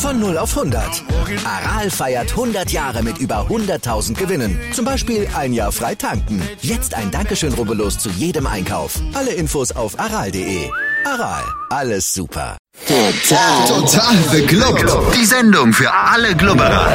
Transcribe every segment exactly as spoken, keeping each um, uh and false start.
Von null auf hundert. Aral feiert hundert Jahre mit über hunderttausend Gewinnen. Zum Beispiel ein Jahr frei tanken. Jetzt ein Dankeschön, rubbellos zu jedem Einkauf. Alle Infos auf aral punkt de. Aral, alles super. Total, total beglückt. Die Sendung für alle Glubberer.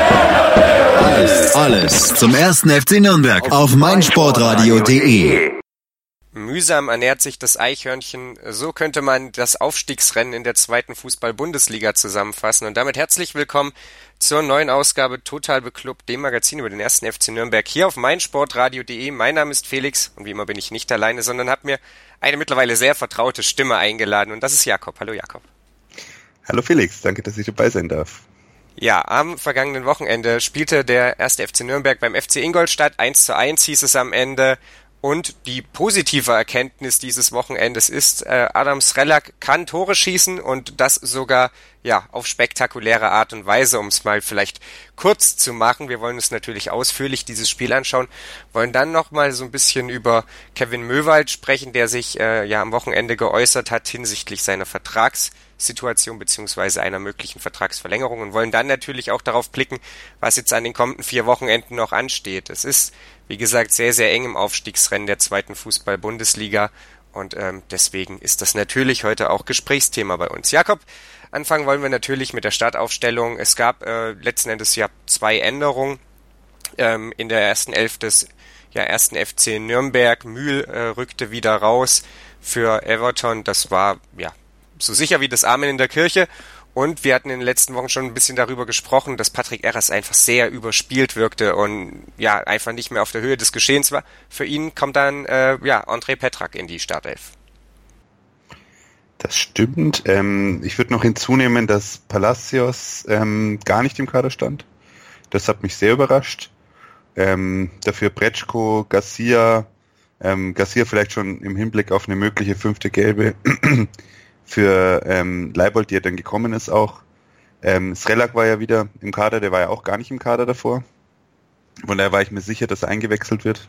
Alles, alles zum ersten F C Nürnberg auf meinsportradio punkt de. Mühsam ernährt sich das Eichhörnchen, so könnte man das Aufstiegsrennen in der zweiten Fußball-Bundesliga zusammenfassen. Und damit herzlich willkommen zur neuen Ausgabe Total Beklubbt, dem Magazin über den ersten F C Nürnberg, hier auf meinsportradio punkt de. Mein Name ist Felix und wie immer bin ich nicht alleine, sondern habe mir eine mittlerweile sehr vertraute Stimme eingeladen und das ist Jakob. Hallo Jakob. Hallo Felix, danke, dass ich dabei sein darf. Ja, am vergangenen Wochenende spielte der erste F C Nürnberg beim F C Ingolstadt. eins zu eins hieß es am Ende. Und die positive Erkenntnis dieses Wochenendes ist, äh, Adam Srelak kann Tore schießen und das sogar ja auf spektakuläre Art und Weise, um es mal vielleicht kurz zu machen. Wir wollen uns natürlich ausführlich dieses Spiel anschauen, wollen dann nochmal so ein bisschen über Kevin Möwald sprechen, der sich äh, ja am Wochenende geäußert hat hinsichtlich seiner Vertragssituation beziehungsweise einer möglichen Vertragsverlängerung und wollen dann natürlich auch darauf blicken, was jetzt an den kommenden vier Wochenenden noch ansteht. Es ist, wie gesagt, sehr, sehr eng im Aufstiegsrennen der zweiten Fußball-Bundesliga und ähm, deswegen ist das natürlich heute auch Gesprächsthema bei uns. Jakob, anfangen wollen wir natürlich mit der Startaufstellung. Es gab äh, letzten Endes ja zwei Änderungen ähm, in der ersten Elf des ja, ersten F C Nürnberg. Mühl äh, rückte wieder raus für Everton. Das war ja so sicher wie das Amen in der Kirche. Und wir hatten in den letzten Wochen schon ein bisschen darüber gesprochen, dass Patrick Erras einfach sehr überspielt wirkte und ja einfach nicht mehr auf der Höhe des Geschehens war. Für ihn kommt dann äh, ja André Petrak in die Startelf. Das stimmt. Ähm, ich würde noch hinzunehmen, dass Palacios ähm, gar nicht im Kader stand. Das hat mich sehr überrascht. Ähm, dafür Bretschko, Garcia, ähm, Garcia vielleicht schon im Hinblick auf eine mögliche fünfte Gelbe für ähm, Leibold, die ja dann gekommen ist auch. Ähm, Srelak war ja wieder im Kader, der war ja auch gar nicht im Kader davor. Von daher war ich mir sicher, dass er eingewechselt wird.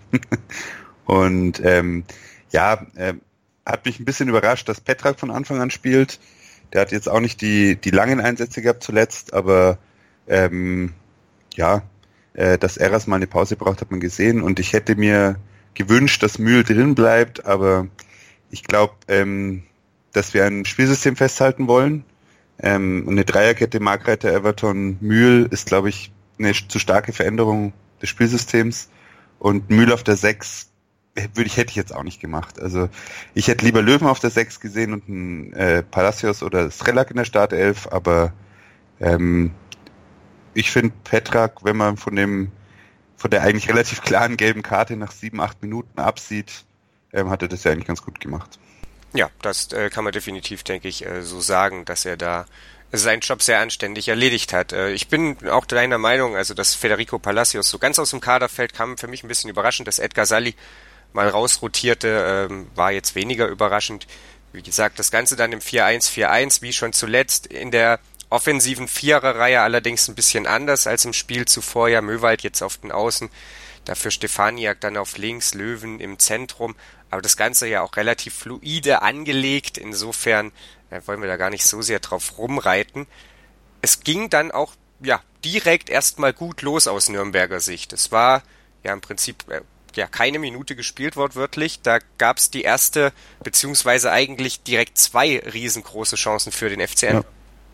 Und ähm, ja, äh, hat mich ein bisschen überrascht, dass Petrak von Anfang an spielt. Der hat jetzt auch nicht die die langen Einsätze gehabt zuletzt, aber ähm, ja, äh, dass Erras mal eine Pause braucht, hat man gesehen. Und ich hätte mir gewünscht, dass Mühl drin bleibt, aber ich glaube, ähm, dass wir ein Spielsystem festhalten wollen. Ähm, eine Dreierkette Markreiter, Everton, Mühl ist, glaube ich, eine zu starke Veränderung des Spielsystems. Und Mühl auf der sechs würde ich, hätte ich jetzt auch nicht gemacht. Also ich hätte lieber Löwen auf der sechs gesehen und einen äh, Palacios oder Srelak in der Startelf, aber ähm, ich finde Petrak, wenn man von dem von der eigentlich relativ klaren gelben Karte nach sieben, acht Minuten absieht, ähm, hat er das ja eigentlich ganz gut gemacht. Ja, das äh, kann man definitiv, denke ich, äh, so sagen, dass er da seinen Job sehr anständig erledigt hat. Äh, ich bin auch deiner Meinung, also dass Federico Palacios so ganz aus dem Kader fällt, kam für mich ein bisschen überraschend, dass Edgar Salli mal rausrotierte, ähm, war jetzt weniger überraschend. Wie gesagt, das Ganze dann im vier eins vier eins, wie schon zuletzt, in der offensiven Viererreihe allerdings ein bisschen anders als im Spiel zuvor. Ja, Möwald jetzt auf den Außen, dafür Stefaniak dann auf links, Löwen im Zentrum. Aber das Ganze ja auch relativ fluide angelegt. Insofern äh, wollen wir da gar nicht so sehr drauf rumreiten. Es ging dann auch ja direkt erstmal gut los aus Nürnberger Sicht. Es war ja im Prinzip äh, ja keine Minute gespielt, wortwörtlich. Da gab es die erste, beziehungsweise eigentlich direkt zwei riesengroße Chancen für den F C N.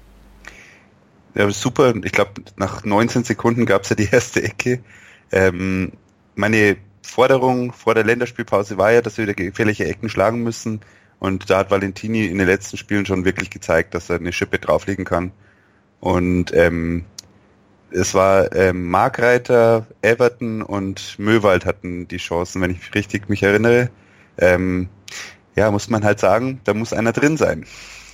Ja, ja super. Ich glaube, nach neunzehn Sekunden gab es ja die erste Ecke. Ähm, meine Forderung vor der Länderspielpause war ja, dass wir wieder gefährliche Ecken schlagen müssen. Und da hat Valentini in den letzten Spielen schon wirklich gezeigt, dass er eine Schippe drauflegen kann. Und ähm, es war ähm, Markreiter, Everton und Möwald hatten die Chancen, wenn ich richtig mich erinnere. Ähm, ja, muss man halt sagen, da muss einer drin sein.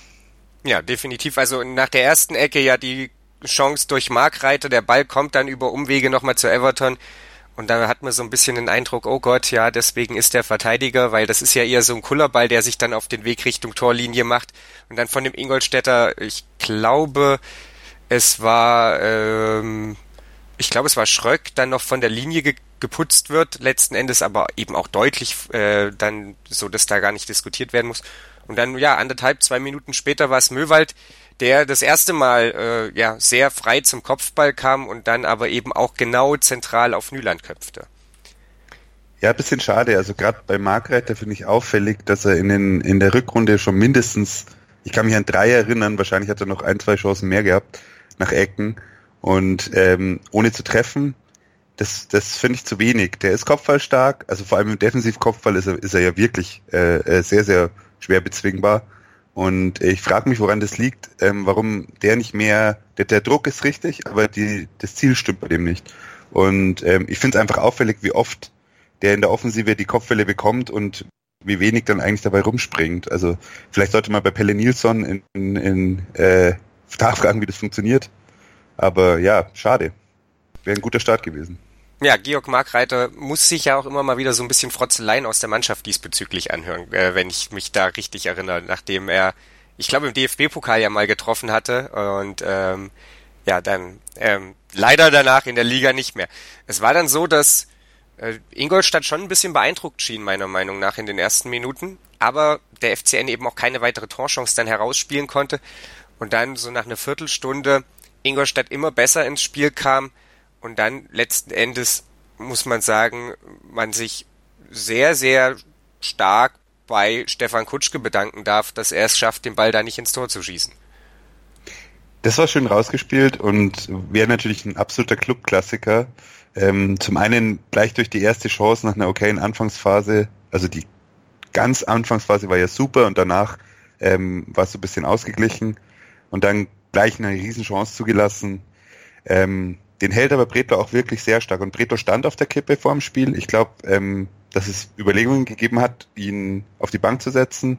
Ja, definitiv. Also nach der ersten Ecke ja die Chance durch Markreiter, der Ball kommt dann über Umwege nochmal zu Everton. Und da hat man so ein bisschen den Eindruck, oh Gott, ja, deswegen ist der Verteidiger, weil das ist ja eher so ein Kullerball, der sich dann auf den Weg Richtung Torlinie macht. Und dann von dem Ingolstädter, ich glaube, es war, ähm, ich glaube, es war Schröck, dann noch von der Linie ge- geputzt wird, letzten Endes aber eben auch deutlich, äh, dann so, dass da gar nicht diskutiert werden muss. Und dann, ja, anderthalb, zwei Minuten später war es Möwald, der das erste Mal äh, ja sehr frei zum Kopfball kam und dann aber eben auch genau zentral auf Nyland köpfte. Ja, ein bisschen schade. Also gerade bei Markreiter finde ich auffällig, dass er in, den, in der Rückrunde schon mindestens, ich kann mich an drei erinnern, wahrscheinlich hat er noch ein, zwei Chancen mehr gehabt nach Ecken und ähm, ohne zu treffen, das, das finde ich zu wenig. Der ist kopfballstark, also vor allem im Defensivkopfball ist er, ist er ja wirklich äh, sehr, sehr schwer bezwingbar. Und ich frage mich, woran das liegt, ähm, warum der nicht mehr, der, der Druck ist richtig, aber die, das Ziel stimmt bei dem nicht. Und ähm, ich finde es einfach auffällig, wie oft der in der Offensive die Kopfbälle bekommt und wie wenig dann eigentlich dabei rumspringt. Also vielleicht sollte man bei Pelle Nilsson in, in, in äh, nachfragen, wie das funktioniert. Aber ja, schade. Wäre ein guter Start gewesen. Ja, Georg Markreiter muss sich ja auch immer mal wieder so ein bisschen Frotzeleien aus der Mannschaft diesbezüglich anhören, äh, wenn ich mich da richtig erinnere, nachdem er, ich glaube, im D F B-Pokal ja mal getroffen hatte und ähm, ja, dann ähm, leider danach in der Liga nicht mehr. Es war dann so, dass Ingolstadt schon ein bisschen beeindruckt schien, meiner Meinung nach, in den ersten Minuten, aber der F C N eben auch keine weitere Torchance dann herausspielen konnte und dann so nach einer Viertelstunde Ingolstadt immer besser ins Spiel kam und dann letzten Endes, muss man sagen, man sich sehr, sehr stark bei Stefan Kutschke bedanken darf, dass er es schafft, den Ball da nicht ins Tor zu schießen. Das war schön rausgespielt und wäre natürlich ein absoluter Clubklassiker. Ähm, zum einen gleich durch die erste Chance nach einer okayen Anfangsphase, also die ganz Anfangsphase war ja super und danach ähm, war es so ein bisschen ausgeglichen und dann gleich eine Riesenchance zugelassen. Ähm, den hält aber Bredlo auch wirklich sehr stark und Bredlo stand auf der Kippe vor dem Spiel. Ich glaube, ähm, dass es Überlegungen gegeben hat, ihn auf die Bank zu setzen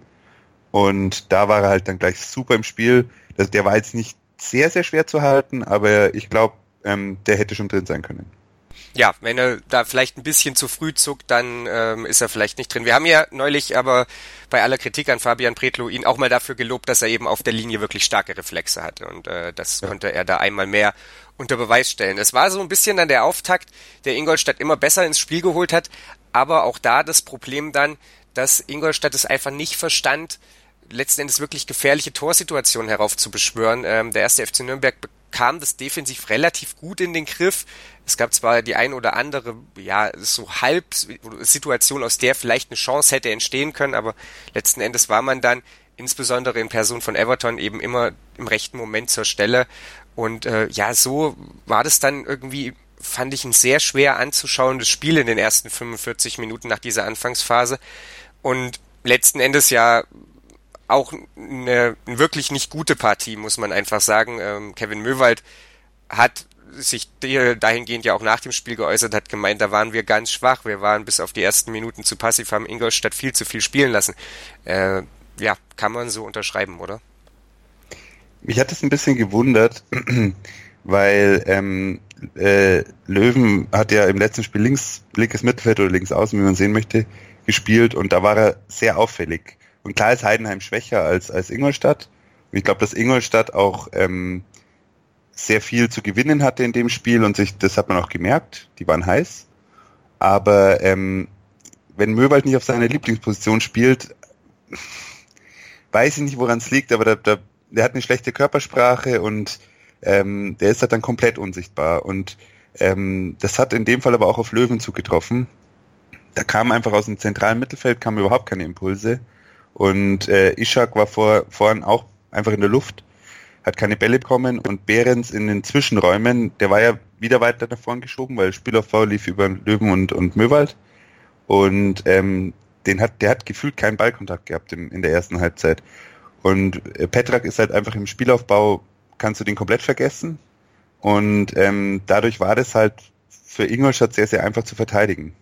und da war er halt dann gleich super im Spiel. Also der war jetzt nicht sehr, sehr schwer zu halten, aber ich glaube, ähm, der hätte schon drin sein können. Ja, wenn er da vielleicht ein bisschen zu früh zuckt, dann ähm, ist er vielleicht nicht drin. Wir haben ja neulich aber bei aller Kritik an Fabian Bredlo ihn auch mal dafür gelobt, dass er eben auf der Linie wirklich starke Reflexe hatte und äh, das ja. konnte er da einmal mehr unter Beweis stellen. Es war so ein bisschen dann der Auftakt, der Ingolstadt immer besser ins Spiel geholt hat, aber auch da das Problem dann, dass Ingolstadt es einfach nicht verstand, letzten Endes wirklich gefährliche Torsituationen heraufzubeschwören. Ähm, der erste F C Nürnberg bekam das defensiv relativ gut in den Griff. Es gab zwar die ein oder andere, ja, so halb Situation, aus der vielleicht eine Chance hätte entstehen können, aber letzten Endes war man dann, insbesondere in Person von Everton, eben immer im rechten Moment zur Stelle. Und äh, ja, so war das dann irgendwie, fand ich, ein sehr schwer anzuschauendes Spiel in den ersten fünfundvierzig Minuten nach dieser Anfangsphase. Und letzten Endes ja auch eine, eine wirklich nicht gute Partie, muss man einfach sagen. Ähm, Kevin Möwald hat sich dahingehend ja auch nach dem Spiel geäußert, hat gemeint, da waren wir ganz schwach, wir waren bis auf die ersten Minuten zu passiv, haben Ingolstadt viel zu viel spielen lassen. Äh, ja, kann man so unterschreiben, oder? Mich hat es ein bisschen gewundert, weil ähm, äh, Löwen hat ja im letzten Spiel links, linkes Mittelfeld oder links außen, wie man sehen möchte, gespielt und da war er sehr auffällig. Und klar ist Heidenheim schwächer als, als Ingolstadt. Und ich glaube, dass Ingolstadt auch ähm, sehr viel zu gewinnen hatte in dem Spiel und sich, das hat man auch gemerkt, die waren heiß. Aber ähm, wenn Möwald nicht auf seiner Lieblingsposition spielt, weiß ich nicht, woran es liegt, aber der, der, der hat eine schlechte Körpersprache und ähm, der ist halt dann komplett unsichtbar. Und ähm, das hat in dem Fall aber auch auf Löwen zugetroffen. Da kam einfach aus dem zentralen Mittelfeld, kamen überhaupt keine Impulse. Und äh, Ishak war vor, vorhin auch einfach in der Luft, hat keine Bälle bekommen und Behrens in den Zwischenräumen, der war ja wieder weiter nach vorn geschoben, weil Spielaufbau lief über Löwen und, und Möwald und ähm, den hat, der hat gefühlt keinen Ballkontakt gehabt im, in der ersten Halbzeit und äh, Petrak ist halt einfach im Spielaufbau, kannst du den komplett vergessen und ähm, dadurch war das halt für Ingolstadt sehr, sehr einfach zu verteidigen.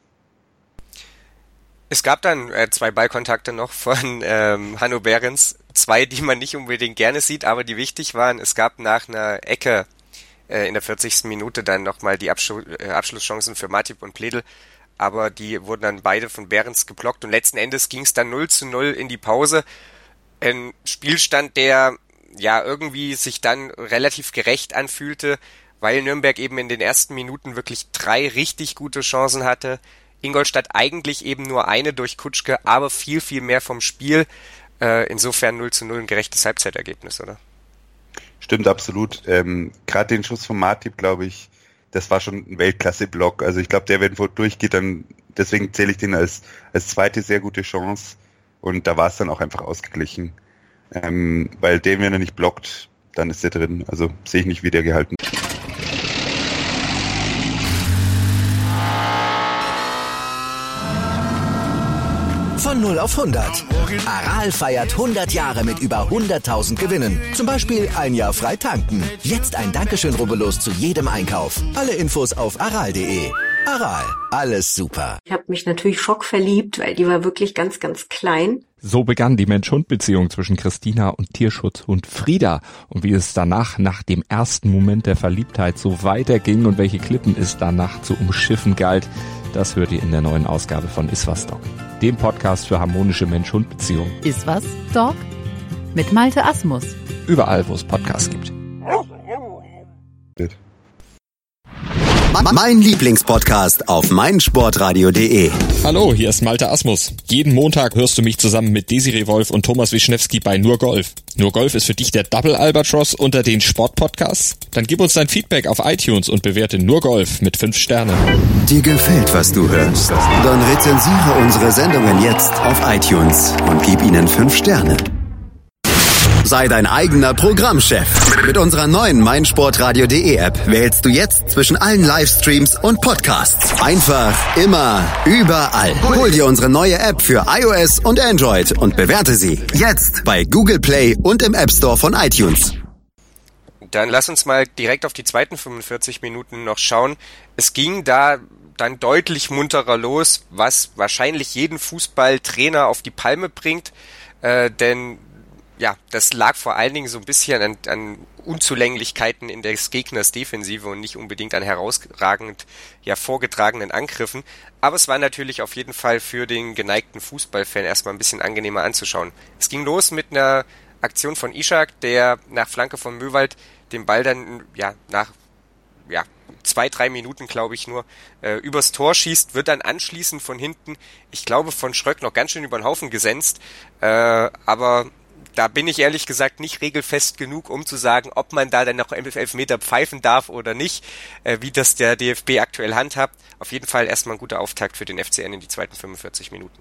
Es gab dann äh, zwei Ballkontakte noch von ähm, Hanno Behrens, zwei, die man nicht unbedingt gerne sieht, aber die wichtig waren. Es gab nach einer Ecke äh, in der vierzigsten Minute dann nochmal die Abschlu- äh, Abschlusschancen für Matip und Pledl, aber die wurden dann beide von Behrens geblockt und letzten Endes ging es dann null zu null in die Pause. Ein Spielstand, der ja irgendwie sich dann relativ gerecht anfühlte, weil Nürnberg eben in den ersten Minuten wirklich drei richtig gute Chancen hatte. Ingolstadt eigentlich eben nur eine durch Kutschke, aber viel, viel mehr vom Spiel. Äh, insofern null zu null ein gerechtes Halbzeitergebnis, oder? Stimmt absolut. Ähm, Gerade den Schuss von Matip, glaube ich, das war schon ein Weltklasse-Block. Also ich glaube, der, wenn er durchgeht, dann, deswegen zähle ich den als, als zweite sehr gute Chance. Und da war es dann auch einfach ausgeglichen. Ähm, weil den, wenn er nicht blockt, dann ist der drin. Also sehe ich nicht, wie der gehalten wird. Von null auf hundert. Aral feiert hundert Jahre mit über hunderttausend Gewinnen. Zum Beispiel ein Jahr frei tanken. Jetzt ein Dankeschön, rubbellos zu jedem Einkauf. Alle Infos auf aral punkt de. Aral, alles super. Ich habe mich natürlich schockverliebt, weil die war wirklich ganz, ganz klein. So begann die Mensch-Hund-Beziehung zwischen Christina und Tierschutzhund Frieda. Und wie es danach, nach dem ersten Moment der Verliebtheit, so weiterging und welche Klippen es danach zu umschiffen galt, das hört ihr in der neuen Ausgabe von Iswas Dog, dem Podcast für harmonische Mensch-Hund-Beziehungen. Iswas Dog mit Malte Asmus. Überall, wo es Podcasts gibt. Mein Lieblingspodcast auf meinsportradio punkt de. Hallo, hier ist Malte Asmus. Jeden Montag hörst du mich zusammen mit Desiree Wolf und Thomas Wischnewski bei Nur Golf. Nur Golf ist für dich der Double Albatross unter den Sportpodcasts? Dann gib uns dein Feedback auf iTunes und bewerte Nur Golf mit fünf Sternen. Dir gefällt, was du hörst? Dann rezensiere unsere Sendungen jetzt auf iTunes und gib ihnen fünf Sterne. Sei dein eigener Programmchef. Mit unserer neuen meinsportradio punkt de App wählst du jetzt zwischen allen Livestreams und Podcasts. Einfach, immer, überall. Hol dir unsere neue App für iOS und Android und bewerte sie jetzt bei Google Play und im App Store von iTunes. Dann lass uns mal direkt auf die zweiten fünfundvierzig Minuten noch schauen. Es ging da dann deutlich munterer los, was wahrscheinlich jeden Fußballtrainer auf die Palme bringt, äh, denn ja, das lag vor allen Dingen so ein bisschen an, an Unzulänglichkeiten in des Gegners Defensive und nicht unbedingt an herausragend ja vorgetragenen Angriffen. Aber es war natürlich auf jeden Fall für den geneigten Fußballfan erstmal ein bisschen angenehmer anzuschauen. Es ging los mit einer Aktion von Ishak, der nach Flanke von Möwald den Ball dann ja nach ja zwei, drei Minuten, glaube ich nur, äh, übers Tor schießt, wird dann anschließend von hinten, ich glaube von Schröck noch ganz schön über den Haufen gesenzt, äh, aber da bin ich ehrlich gesagt nicht regelfest genug, um zu sagen, ob man da dann noch Elfmeter pfeifen darf oder nicht, äh, wie das der D F B aktuell handhabt. Auf jeden Fall erstmal ein guter Auftakt für den F C N in die zweiten fünfundvierzig Minuten.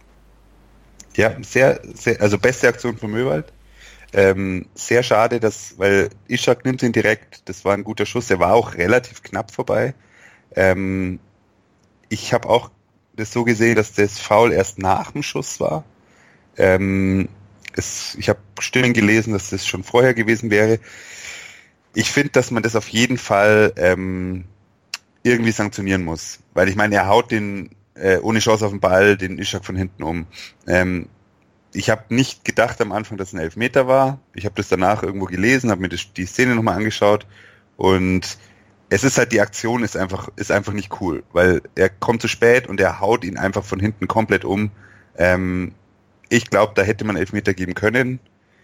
Ja, sehr, sehr, also beste Aktion von Möwald. Ähm, sehr schade, dass, weil Ishak nimmt ihn direkt, das war ein guter Schuss, der war auch relativ knapp vorbei. Ähm, ich habe auch das so gesehen, dass das Foul erst nach dem Schuss war. Ähm, Es, ich habe Stimmen gelesen, dass das schon vorher gewesen wäre. Ich finde, dass man das auf jeden Fall ähm, irgendwie sanktionieren muss. Weil ich meine, er haut den äh, ohne Chance auf den Ball, den Ishak von hinten um. Ähm, ich habe nicht gedacht am Anfang, dass es ein Elfmeter war. Ich habe das danach irgendwo gelesen, habe mir das, die Szene nochmal angeschaut. Und es ist halt, die Aktion ist einfach, ist einfach nicht cool. Weil er kommt zu spät und er haut ihn einfach von hinten komplett um. Ähm, Ich glaube, da hätte man Elfmeter geben können.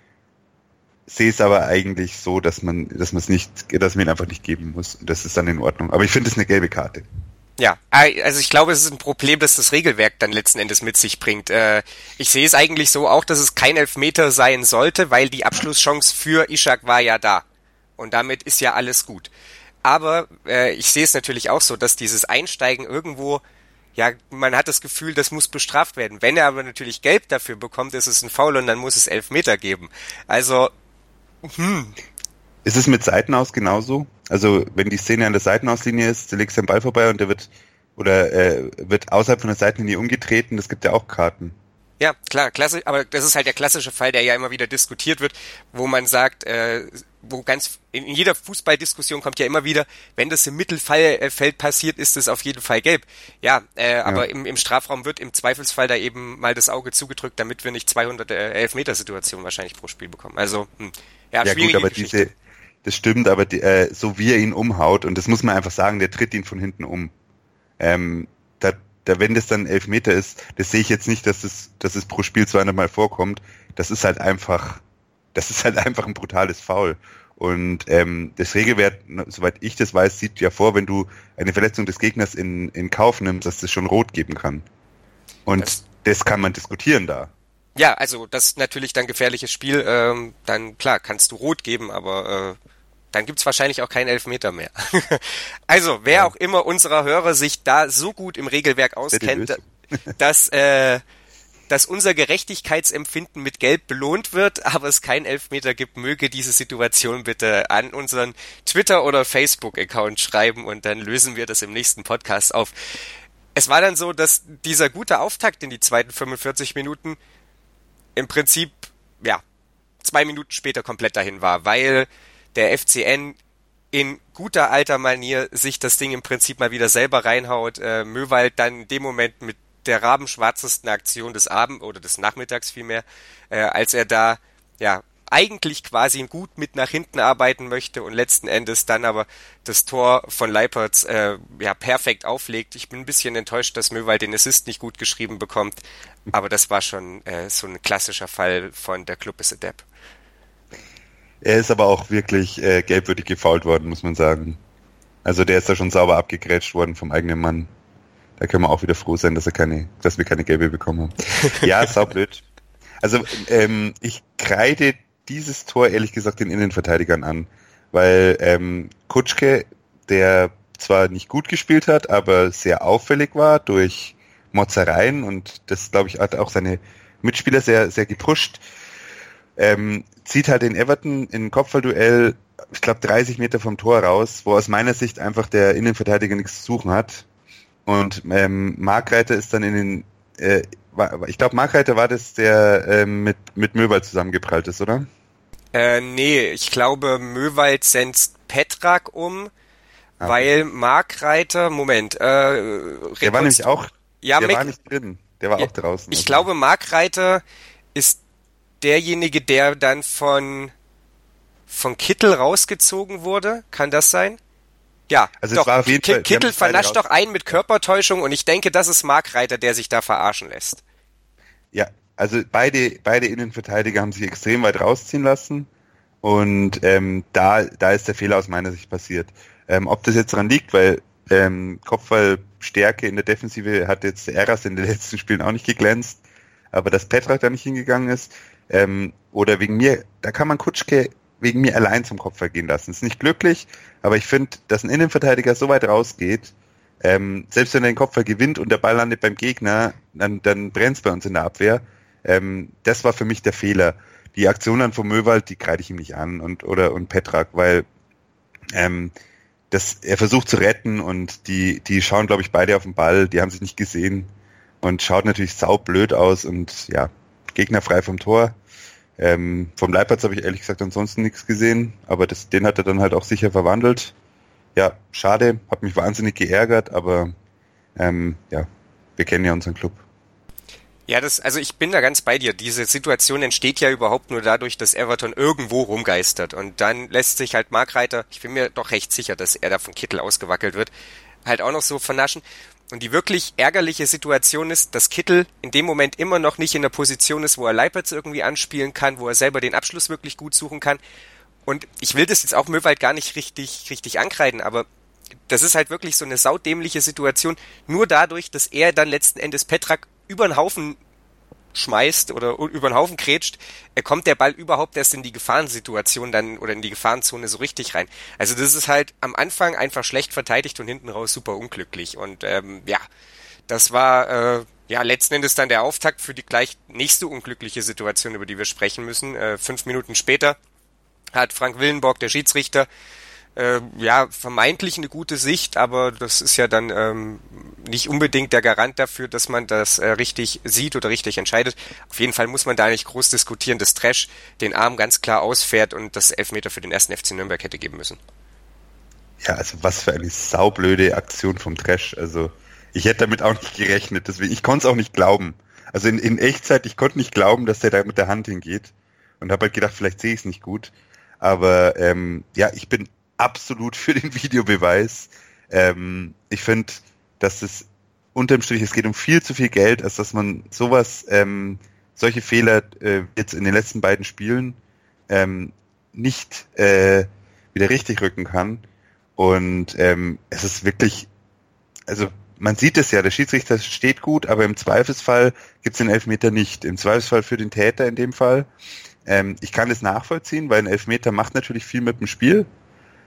Sehe es aber eigentlich so, dass man, dass man es nicht, dass man ihn einfach nicht geben muss. Und das ist dann in Ordnung. Aber ich finde es eine gelbe Karte. Ja, also ich glaube, es ist ein Problem, das das Regelwerk dann letzten Endes mit sich bringt. Ich sehe es eigentlich so auch, dass es kein Elfmeter sein sollte, weil die Abschlusschance für Ishak war ja da. Und damit ist ja alles gut. Aber ich sehe es natürlich auch so, dass dieses Einsteigen irgendwo, ja, man hat das Gefühl, das muss bestraft werden. Wenn er aber natürlich Gelb dafür bekommt, ist es ein Foul und dann muss es Elfmeter geben. Also, hm. Ist es mit Seitenaus genauso? Also, wenn die Szene an der Seitenauslinie ist, du legst den Ball vorbei und der wird, oder äh, wird außerhalb von der Seitenlinie umgetreten, das gibt ja auch Karten. Ja, klar, klasse, aber das ist halt der klassische Fall, der ja immer wieder diskutiert wird, wo man sagt, äh, wo ganz, in jeder Fußballdiskussion kommt ja immer wieder, wenn das im Mittelfeld passiert, ist es auf jeden Fall gelb. Ja, äh, ja. aber im, im Strafraum wird im Zweifelsfall da eben mal das Auge zugedrückt, damit wir nicht zweihundert äh, Elfmetersituationen wahrscheinlich pro Spiel bekommen. Also, hm, ja, ja gut, aber Geschichte. diese, das stimmt, aber die, äh, so wie er ihn umhaut, und das muss man einfach sagen, der tritt ihn von hinten um. Ähm, da, da, wenn das dann Elfmeter ist, das sehe ich jetzt nicht, dass es, dass es pro Spiel zweihundert Mal vorkommt. Das ist halt einfach, das ist halt einfach ein brutales Foul. Und ähm, das Regelwerk, soweit ich das weiß, sieht ja vor, wenn du eine Verletzung des Gegners in, in Kauf nimmst, dass das schon rot geben kann. Und das, das kann man diskutieren da. Ja, also das ist natürlich dann gefährliches Spiel. Ähm, dann klar, kannst du rot geben, aber äh, dann gibt's wahrscheinlich auch keinen Elfmeter mehr. Also, wer ja. auch immer unserer Hörer sich da so gut im Regelwerk auskennt, dass, äh, dass unser Gerechtigkeitsempfinden mit Gelb belohnt wird, aber es keinen Elfmeter gibt, möge diese Situation bitte an unseren Twitter- oder Facebook-Account schreiben und dann lösen wir das im nächsten Podcast auf. Es war dann so, dass dieser gute Auftakt in die zweiten fünfundvierzig Minuten im Prinzip, ja, zwei Minuten später komplett dahin war, weil der F C N in guter alter Manier sich das Ding im Prinzip mal wieder selber reinhaut. Äh, Möwald dann in dem Moment mit der rabenschwarzesten Aktion des Abends oder des Nachmittags vielmehr, äh, als er da ja eigentlich quasi gut mit nach hinten arbeiten möchte und letzten Endes dann aber das Tor von Leipertz äh, ja perfekt auflegt. Ich bin ein bisschen enttäuscht, dass Möwald den Assist nicht gut geschrieben bekommt, aber das war schon äh, so ein klassischer Fall von der Club is a Depp. Er ist aber auch wirklich äh, gelbwürdig gefoult worden, muss man sagen. Also der ist da schon sauber abgegrätscht worden vom eigenen Mann. Da können wir auch wieder froh sein, dass er keine, dass wir keine gelbe bekommen haben. Ja, saublöd. Also ähm, ich kreide dieses Tor ehrlich gesagt den Innenverteidigern an, weil ähm, Kutschke, der zwar nicht gut gespielt hat, aber sehr auffällig war durch Motzereien und das, glaube ich, hat auch seine Mitspieler sehr, sehr gepusht. Ähm, zieht halt den Everton in ein Kopfballduell, ich glaube dreißig Meter vom Tor raus, wo aus meiner Sicht einfach der Innenverteidiger nichts zu suchen hat. Und ähm, Markreiter ist dann in den, äh, war, ich glaube Markreiter war das, der ähm, mit mit Möwald zusammengeprallt ist, oder? Äh, nee, ich glaube Möwald senzt Petrak um, ah. weil Markreiter, Moment, äh, der war nämlich auch, ja, der Mac- war nicht drin, der war ja, auch draußen. Ich also. glaube Markreiter ist derjenige, der dann von von Kittel rausgezogen wurde, kann das sein? Ja, also doch, es war auf jeden K- Fall, Kittel vernascht doch einen mit Körpertäuschung und ich denke, das ist Markreiter, der sich da verarschen lässt. Ja, also beide beide Innenverteidiger haben sich extrem weit rausziehen lassen und ähm, da da ist der Fehler aus meiner Sicht passiert. Ähm, ob das jetzt dran liegt, weil ähm, Kopfballstärke in der Defensive hat jetzt der Eras in den letzten Spielen auch nicht geglänzt, aber dass Petrak da nicht hingegangen ist, ähm, oder wegen mir, da kann man Kutschke wegen mir allein zum Kopfball gehen lassen. Ist nicht glücklich, aber ich finde, dass ein Innenverteidiger so weit rausgeht, ähm, selbst wenn er den Kopfball gewinnt und der Ball landet beim Gegner, dann, dann brennt es bei uns in der Abwehr. Ähm, das war für mich der Fehler. Die Aktion dann von Möwald, die kreide ich ihm nicht an und oder und Petrak, weil ähm, das, er versucht zu retten und die die schauen, glaube ich, beide auf den Ball, die haben sich nicht gesehen und schaut natürlich saublöd aus und ja, Gegner frei vom Tor. Ähm, vom Leipertz habe ich ehrlich gesagt ansonsten nichts gesehen, aber das, den hat er dann halt auch sicher verwandelt. Ja, schade, hat mich wahnsinnig geärgert, aber ähm, ja, wir kennen ja unseren Club. Ja, das, also ich bin da ganz bei dir. Diese Situation entsteht ja überhaupt nur dadurch, dass Everton irgendwo rumgeistert und dann lässt sich halt Markreiter, ich bin mir doch recht sicher, dass er da von Kittel ausgewackelt wird, halt auch noch so vernaschen. Und die wirklich ärgerliche Situation ist, dass Kittel in dem Moment immer noch nicht in der Position ist, wo er Leipertz irgendwie anspielen kann, wo er selber den Abschluss wirklich gut suchen kann. Und ich will das jetzt auch Möwald gar nicht richtig, richtig ankreiden, aber das ist halt wirklich so eine saudämliche Situation, nur dadurch, dass er dann letzten Endes Petrak über den Haufen schmeißt oder über den Haufen krätscht, kommt der Ball überhaupt erst in die Gefahrensituation dann oder in die Gefahrenzone so richtig rein. Also das ist halt am Anfang einfach schlecht verteidigt und hinten raus super unglücklich. Und ähm, ja, das war äh, ja letzten Endes dann der Auftakt für die gleich nächste unglückliche Situation, über die wir sprechen müssen. Äh, fünf Minuten später hat Frank Willenborg, der Schiedsrichter, äh, ja, vermeintlich eine gute Sicht, aber das ist ja dann ähm, nicht unbedingt der Garant dafür, dass man das äh, richtig sieht oder richtig entscheidet. Auf jeden Fall muss man da nicht groß diskutieren, dass Tresch den Arm ganz klar ausfährt und das Elfmeter für den ersten F C Nürnberg hätte geben müssen. Ja, also was für eine saublöde Aktion vom Tresch. Also ich hätte damit auch nicht gerechnet, deswegen, ich konnte es auch nicht glauben. Also in, in Echtzeit, ich konnte nicht glauben, dass der da mit der Hand hingeht und habe halt gedacht, vielleicht sehe ich es nicht gut. Aber ähm, ja, ich bin absolut für den Videobeweis. Ähm, ich finde, dass es unterm Strich, es geht um viel zu viel Geld, als dass man sowas, ähm, solche Fehler äh, jetzt in den letzten beiden Spielen ähm, nicht äh, wieder richtig rücken kann. Und ähm, es ist wirklich, also man sieht es ja, der Schiedsrichter steht gut, aber im Zweifelsfall gibt es den Elfmeter nicht. Im Zweifelsfall für den Täter in dem Fall. Ähm, ich kann es nachvollziehen, weil ein Elfmeter macht natürlich viel mit dem Spiel.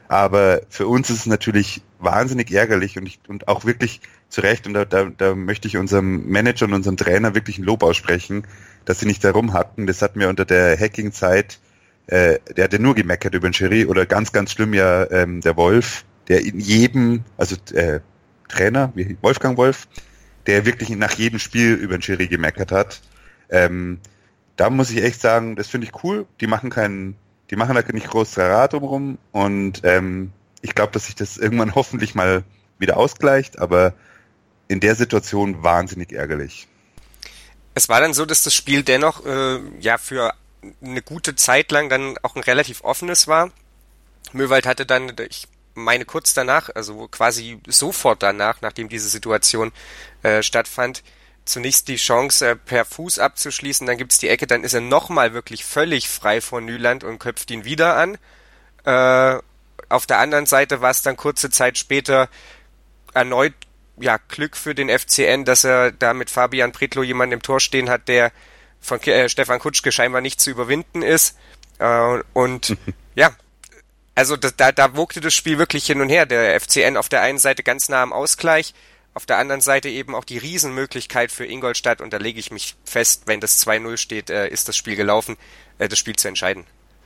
Aber für uns ist es natürlich wahnsinnig ärgerlich und, ich, und auch wirklich zu Recht, und da, da, da möchte ich unserem Manager und unserem Trainer wirklich ein Lob aussprechen, dass sie nicht darum hatten. Das hatten wir unter der Hacking-Zeit, äh, der hat ja nur gemeckert über den Schiri, oder ganz, ganz schlimm ja ähm, der Wolf, der in jedem, also äh, Trainer, wie Wolfgang Wolf, der wirklich nach jedem Spiel über den Schiri gemeckert hat. Ähm, da muss ich echt sagen, das finde ich cool. Die machen keinen, die machen da nicht groß Rad drumherum, und ähm, ich glaube, dass sich das irgendwann hoffentlich mal wieder ausgleicht, aber in der Situation wahnsinnig ärgerlich. Es war dann so, dass das Spiel dennoch äh, ja für eine gute Zeit lang dann auch ein relativ offenes war. Möwald hatte dann, ich meine kurz danach, also quasi sofort danach, nachdem diese Situation äh, stattfand, zunächst die Chance äh, per Fuß abzuschließen, dann gibt's die Ecke, dann ist er nochmal wirklich völlig frei von Nyland und köpft ihn wieder an. Äh, auf der anderen Seite war es dann kurze Zeit später erneut ja Glück für den F C N, dass er da mit Fabian Pretlo jemanden im Tor stehen hat, der von äh, Stefan Kutschke scheinbar nicht zu überwinden ist. Äh, und ja, also das, da, da wogte das Spiel wirklich hin und her. Der F C N auf der einen Seite ganz nah am Ausgleich, auf der anderen Seite eben auch die Riesenmöglichkeit für Ingolstadt, und da lege ich mich fest, wenn das zwei null steht, äh, ist das Spiel gelaufen, äh, das Spiel zu entscheiden.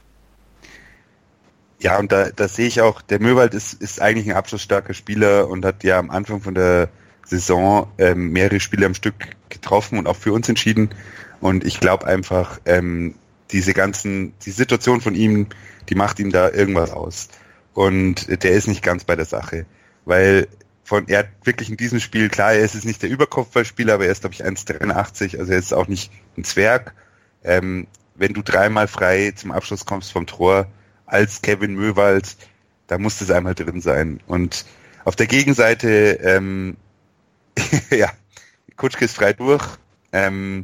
Ja, und da, da sehe ich auch, der Möwald ist, ist eigentlich ein abschlussstarker Spieler und hat ja am Anfang von der Saison ähm, mehrere Spiele am Stück getroffen und auch für uns entschieden. Und ich glaube einfach, ähm, diese ganzen, die Situation von ihm, die macht ihm da irgendwas aus. Und der ist nicht ganz bei der Sache. Weil von, er hat wirklich in diesem Spiel, klar, er ist jetzt nicht der Überkopfballspieler, aber er ist, glaube ich, eins Komma dreiundachtzig, also er ist auch nicht ein Zwerg. Ähm, wenn du dreimal frei zum Abschluss kommst vom Tor, als Kevin Möwald, da muss das einmal drin sein. Und auf der Gegenseite, ähm, ja, Kutschke ist frei durch. Ähm,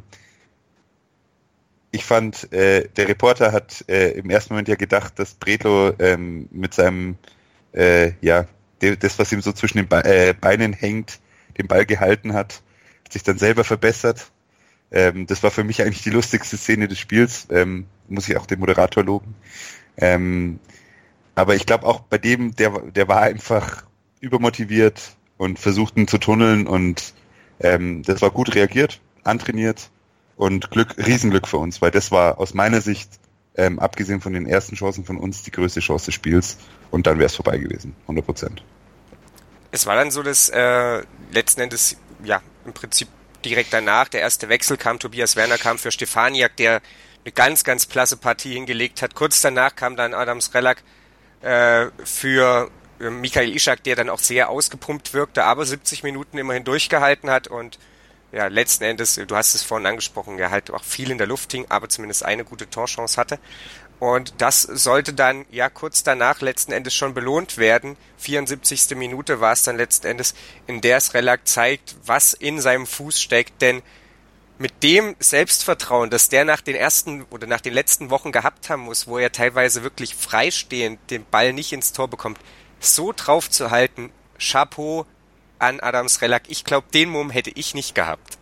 ich fand, äh, der Reporter hat äh, im ersten Moment ja gedacht, dass Pretlo ähm, mit seinem, äh, ja, de- das, was ihm so zwischen den Be- äh, Beinen hängt, den Ball gehalten hat, hat sich dann selber verbessert. Ähm, das war für mich eigentlich die lustigste Szene des Spiels. Ähm, muss ich auch den Moderator loben. Ähm, aber ich glaube auch bei dem, der, der war einfach übermotiviert und versucht ihn zu tunneln, und ähm, das war gut reagiert, antrainiert, und Glück, Riesenglück für uns, weil das war aus meiner Sicht, ähm, abgesehen von den ersten Chancen von uns, die größte Chance des Spiels, und dann wäre es vorbei gewesen, hundert Prozent. Es war dann so, dass äh, letzten Endes, ja, im Prinzip direkt danach der erste Wechsel kam, Tobias Werner kam für Stefaniak, der eine ganz, ganz klasse Partie hingelegt hat. Kurz danach kam dann Adam Srelak äh, für äh, Michael Ishak, der dann auch sehr ausgepumpt wirkte, aber siebzig Minuten immerhin durchgehalten hat, und ja, letzten Endes, du hast es vorhin angesprochen, er halt auch viel in der Luft hing, aber zumindest eine gute Torchance hatte. Und das sollte dann ja kurz danach letzten Endes schon belohnt werden. vierundsiebzigste Minute war es dann letzten Endes, in der Srelak zeigt, was in seinem Fuß steckt, denn mit dem Selbstvertrauen, das der nach den ersten oder nach den letzten Wochen gehabt haben muss, wo er teilweise wirklich freistehend den Ball nicht ins Tor bekommt, so drauf zu halten, Chapeau an Adam Srelak. Ich glaube, den Mumm hätte ich nicht gehabt.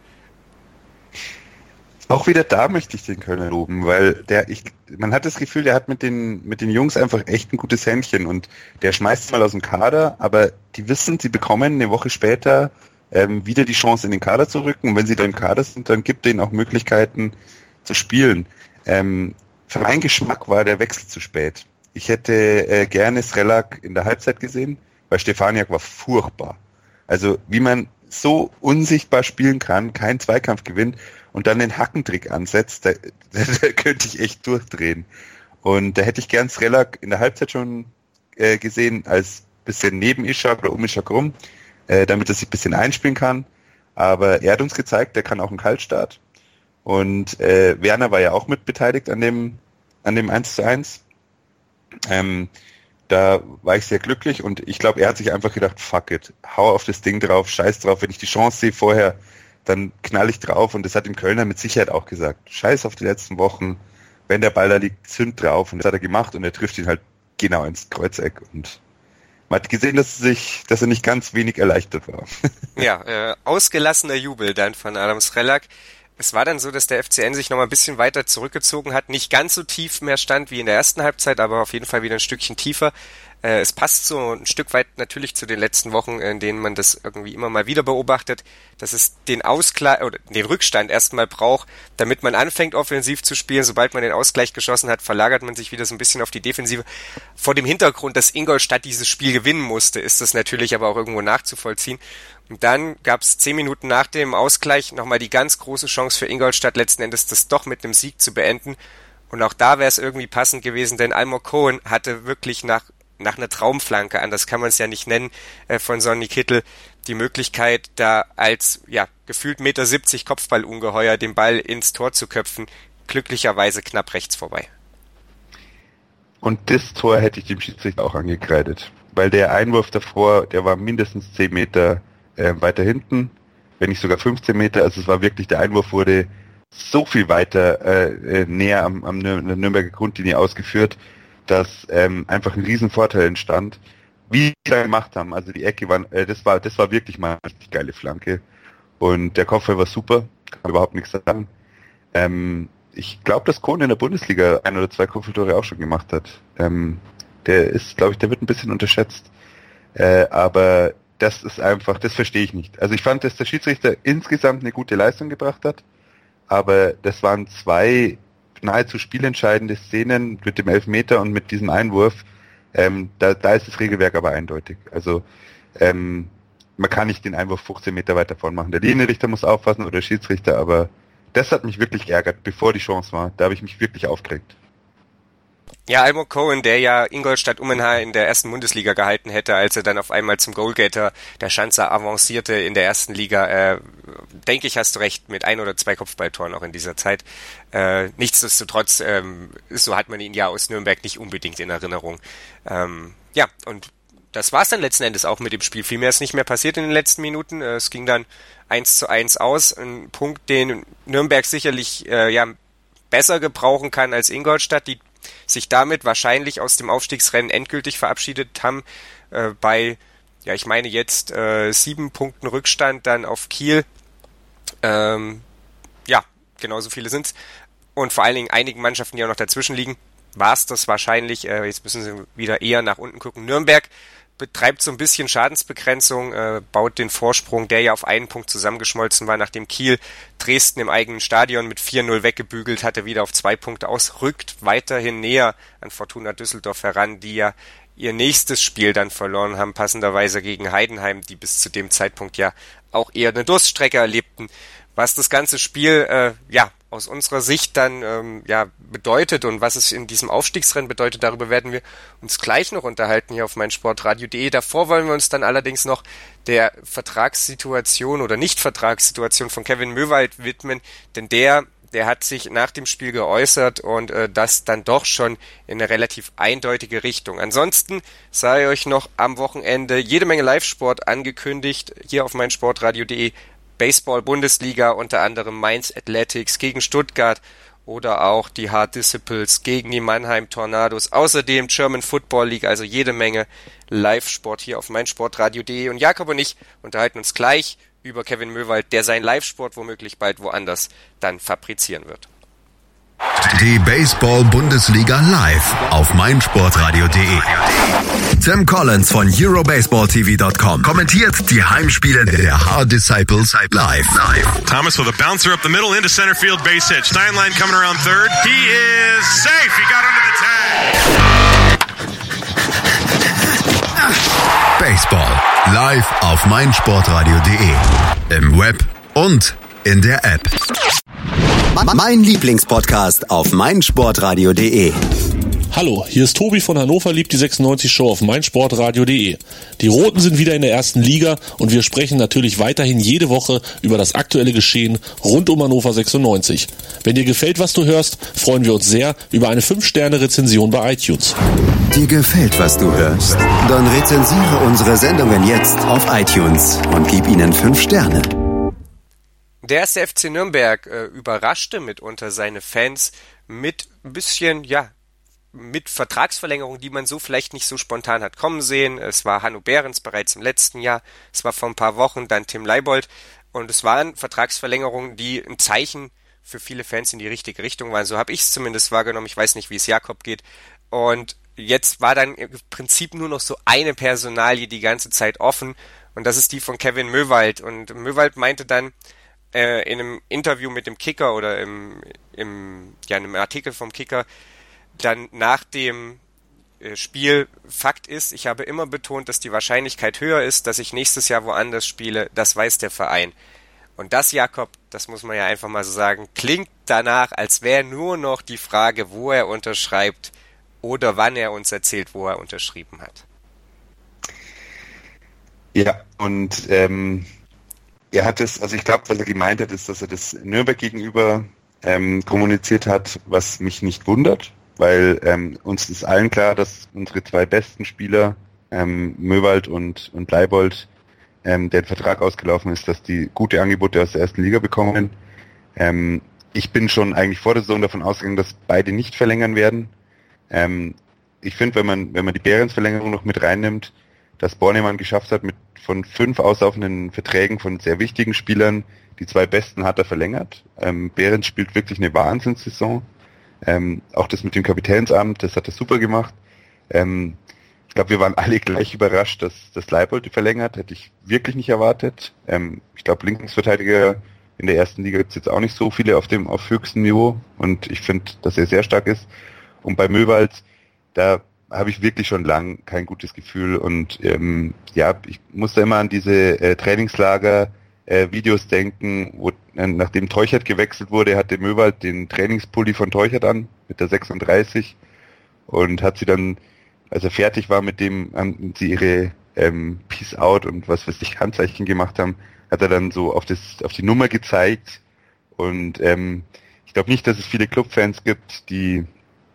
Auch wieder da möchte ich den Kölner loben, weil der, ich, man hat das Gefühl, der hat mit den, mit den Jungs einfach echt ein gutes Händchen, und der schmeißt mal aus dem Kader, aber die wissen, sie bekommen eine Woche später ähm, wieder die Chance, in den Kader zu rücken, und wenn sie da im Kader sind, dann gibt denen auch Möglichkeiten zu spielen. Ähm, für meinen Geschmack war der Wechsel zu spät. Ich hätte äh, gerne Srelak in der Halbzeit gesehen, weil Stefaniak war furchtbar. Also wie man so unsichtbar spielen kann, keinen Zweikampf gewinnt und dann den Hackentrick ansetzt, da, da könnte ich echt durchdrehen. Und da hätte ich gern Srelak in der Halbzeit schon äh, gesehen, als bisschen neben Ishak oder um Ishak rum, äh, damit er sich ein bisschen einspielen kann. Aber er hat uns gezeigt, der kann auch einen Kaltstart. Und äh, Werner war ja auch mit beteiligt an dem, an dem eins zu eins. Ähm, Da war ich sehr glücklich, und ich glaube, er hat sich einfach gedacht, fuck it, hau auf das Ding drauf, scheiß drauf, wenn ich die Chance sehe vorher, dann knall ich drauf, und das hat dem Kölner mit Sicherheit auch gesagt. Scheiß auf die letzten Wochen, wenn der Ball da liegt, zünd drauf, und das hat er gemacht, und er trifft ihn halt genau ins Kreuzeck, und man hat gesehen, dass er sich, dass er nicht ganz wenig erleichtert war. Ja, äh, ausgelassener Jubel dann von Adam Srelak. Es war dann so, dass der F C N sich noch mal ein bisschen weiter zurückgezogen hat, nicht ganz so tief mehr stand wie in der ersten Halbzeit, aber auf jeden Fall wieder ein Stückchen tiefer. Äh, es passt so ein Stück weit natürlich zu den letzten Wochen, in denen man das irgendwie immer mal wieder beobachtet, dass es den Ausgleich oder den Rückstand erstmal braucht, damit man anfängt offensiv zu spielen. Sobald man den Ausgleich geschossen hat, verlagert man sich wieder so ein bisschen auf die Defensive. Vor dem Hintergrund, dass Ingolstadt dieses Spiel gewinnen musste, ist das natürlich aber auch irgendwo nachzuvollziehen. Und dann gab es zehn Minuten nach dem Ausgleich nochmal die ganz große Chance für Ingolstadt, letzten Endes das doch mit einem Sieg zu beenden. Und auch da wäre es irgendwie passend gewesen, denn Almog Cohen hatte wirklich nach nach einer Traumflanke, anders kann man es ja nicht nennen, äh, von Sonny Kittel, die Möglichkeit, da als ja gefühlt eins Komma siebzig Meter Kopfballungeheuer den Ball ins Tor zu köpfen, glücklicherweise knapp rechts vorbei. Und das Tor hätte ich dem Schiedsrichter auch angekreidet, weil der Einwurf davor, der war mindestens zehn Meter äh, weiter hinten, wenn nicht sogar fünfzehn Meter, also es war wirklich, der Einwurf wurde so viel weiter äh, näher am, am Nürnberger Grundlinie ausgeführt, dass ähm, einfach ein Riesenvorteil entstand, wie sie da gemacht haben. Also die Ecke war, äh, das war, das war wirklich mal eine richtig geile Flanke. Und der Kopfball war super, kann man überhaupt nichts sagen. Ähm, ich glaube, dass Cohen in der Bundesliga ein oder zwei Kopfballtore auch schon gemacht hat. Ähm, der ist, glaube ich, der wird ein bisschen unterschätzt. Äh, aber das ist einfach, das verstehe ich nicht. Also ich fand, dass der Schiedsrichter insgesamt eine gute Leistung gebracht hat, aber das waren zwei nahezu spielentscheidende Szenen mit dem Elfmeter und mit diesem Einwurf, ähm, da, da ist das Regelwerk aber eindeutig. Also ähm, man kann nicht den Einwurf fünfzehn Meter weiter vorn machen. Der Linienrichter muss aufpassen oder der Schiedsrichter, aber das hat mich wirklich geärgert, bevor die Chance war. Da habe ich mich wirklich aufgeregt. Ja, Almog Cohen, der ja Ingolstadt Ummenhaar in der ersten Bundesliga gehalten hätte, als er dann auf einmal zum Goalgetter der Schanzer avancierte in der ersten Liga, äh, denke ich, hast du recht, mit ein oder zwei Kopfballtoren auch in dieser Zeit. Äh, nichtsdestotrotz, ähm, so hat man ihn ja aus Nürnberg nicht unbedingt in Erinnerung. Ähm, ja, und das war's dann letzten Endes auch mit dem Spiel. Viel mehr ist nicht mehr passiert in den letzten Minuten. Äh, es ging dann eins zu eins aus. Ein Punkt, den Nürnberg sicherlich äh, ja besser gebrauchen kann als Ingolstadt, die sich damit wahrscheinlich aus dem Aufstiegsrennen endgültig verabschiedet haben, äh, bei, ja, ich meine jetzt äh, sieben Punkten Rückstand dann auf Kiel. Ähm, ja, genauso viele sind's. Und vor allen Dingen einigen Mannschaften, die auch noch dazwischen liegen, war's das wahrscheinlich. Äh, jetzt müssen sie wieder eher nach unten gucken. Nürnberg betreibt so ein bisschen Schadensbegrenzung, äh, baut den Vorsprung, der ja auf einen Punkt zusammengeschmolzen war, nachdem Kiel Dresden im eigenen Stadion mit vier null weggebügelt hatte, wieder auf zwei Punkte aus, rückt weiterhin näher an Fortuna Düsseldorf heran, die ja ihr nächstes Spiel dann verloren haben, passenderweise gegen Heidenheim, die bis zu dem Zeitpunkt ja auch eher eine Durststrecke erlebten. Was das ganze Spiel, äh, ja, aus unserer Sicht dann ähm, ja bedeutet und was es in diesem Aufstiegsrennen bedeutet, darüber werden wir uns gleich noch unterhalten hier auf meinsportradio punkt de. Davor wollen wir uns dann allerdings noch der Vertragssituation oder Nicht-Vertragssituation von Kevin Möwald widmen, denn der der hat sich nach dem Spiel geäußert und äh, das dann doch schon in eine relativ eindeutige Richtung. Ansonsten sei euch noch am Wochenende jede Menge Live-Sport angekündigt, hier auf meinsportradio punkt de. Baseball-Bundesliga, unter anderem Mainz Athletics gegen Stuttgart oder auch die Hard Disciples gegen die Mannheim Tornados. Außerdem German Football League, also jede Menge Live-Sport hier auf meinsportradio punkt de. Und Jakob und ich unterhalten uns gleich über Kevin Möwald, der seinen Live-Sport womöglich bald woanders dann fabrizieren wird. Die Baseball-Bundesliga live auf meinsportradio punkt de. Tim Collins von Eurobaseball T V Punkt com kommentiert die Heimspiele der Hard Disciples live. Thomas with a bouncer up the middle into center field, base hit. Steinlein coming around third. He is safe. He got under the tag. Baseball live auf meinsportradio punkt de. Im Web und in der App. Mein Lieblingspodcast auf meinsportradio punkt de. Hallo, hier ist Tobi von Hannover liebt die sechsundneunzig Show auf meinsportradio punkt de. Die Roten sind wieder in der ersten Liga und wir sprechen natürlich weiterhin jede Woche über das aktuelle Geschehen rund um Hannover sechsundneunzig. Wenn dir gefällt, was du hörst, freuen wir uns sehr über eine fünf Sterne Rezension bei iTunes. Dir gefällt, was du hörst? Dann rezensiere unsere Sendungen jetzt auf iTunes und gib ihnen fünf Sterne. Der erste F C Nürnberg äh, überraschte mitunter seine Fans mit ein bisschen, ja, mit Vertragsverlängerungen, die man so vielleicht nicht so spontan hat kommen sehen. Es war Hanno Behrens bereits im letzten Jahr, es war vor ein paar Wochen dann Tim Leibold und es waren Vertragsverlängerungen, die ein Zeichen für viele Fans in die richtige Richtung waren. So habe ich es zumindest wahrgenommen. Ich weiß nicht, wie es Jakob geht. Und jetzt war dann im Prinzip nur noch so eine Personalie die ganze Zeit offen und das ist die von Kevin Möwald. Und Möwald meinte dann äh, in einem Interview mit dem Kicker oder im, im ja, in einem Artikel vom Kicker dann nach dem äh, Spiel, Fakt ist, ich habe immer betont, dass die Wahrscheinlichkeit höher ist, dass ich nächstes Jahr woanders spiele, das weiß der Verein. Und das, Jakob, das muss man ja einfach mal so sagen, klingt danach, als wäre nur noch die Frage, wo er unterschreibt oder wann er uns erzählt, wo er unterschrieben hat. Ja, und ähm, er hat es, also ich glaube, was er gemeint hat, ist, dass er das Nürnberg gegenüber ähm, kommuniziert hat, was mich nicht wundert, weil ähm, uns ist allen klar, dass unsere zwei besten Spieler, ähm, Möwald und, und Leibold, ähm, der Vertrag ausgelaufen ist, dass die gute Angebote aus der ersten Liga bekommen. Ähm, ich bin schon eigentlich vor der Saison davon ausgegangen, dass beide nicht verlängern werden. Ähm, ich finde, wenn man wenn man die Behrens-Verlängerung noch mit reinnimmt, dass Bornemann geschafft hat, mit von fünf auslaufenden Verträgen von sehr wichtigen Spielern, die zwei besten hat er verlängert. Ähm, Behrens spielt wirklich eine Wahnsinnssaison. Ähm, auch das mit dem Kapitänsamt, das hat er super gemacht. Ähm, ich glaube, wir waren alle gleich überrascht, dass das Leibold verlängert. Hätte ich wirklich nicht erwartet. Ähm, ich glaube, Linksverteidiger in der ersten Liga gibt es jetzt auch nicht so viele auf dem auf höchstem Niveau. Und ich finde, dass er sehr stark ist. Und bei Möwald, da habe ich wirklich schon lang kein gutes Gefühl. Und ähm, ja, ich musste immer an diese äh, Trainingslager äh, Videos denken, wo äh, nachdem Teuchert gewechselt wurde, hatte Möwald den Trainingspulli von Teuchert an mit der sechsunddreißig und hat sie dann, als er fertig war mit dem, haben sie ihre ähm, Peace Out und was weiß ich, Handzeichen gemacht haben, hat er dann so auf das auf die Nummer gezeigt. Und ähm, ich glaube nicht, dass es viele Clubfans gibt, die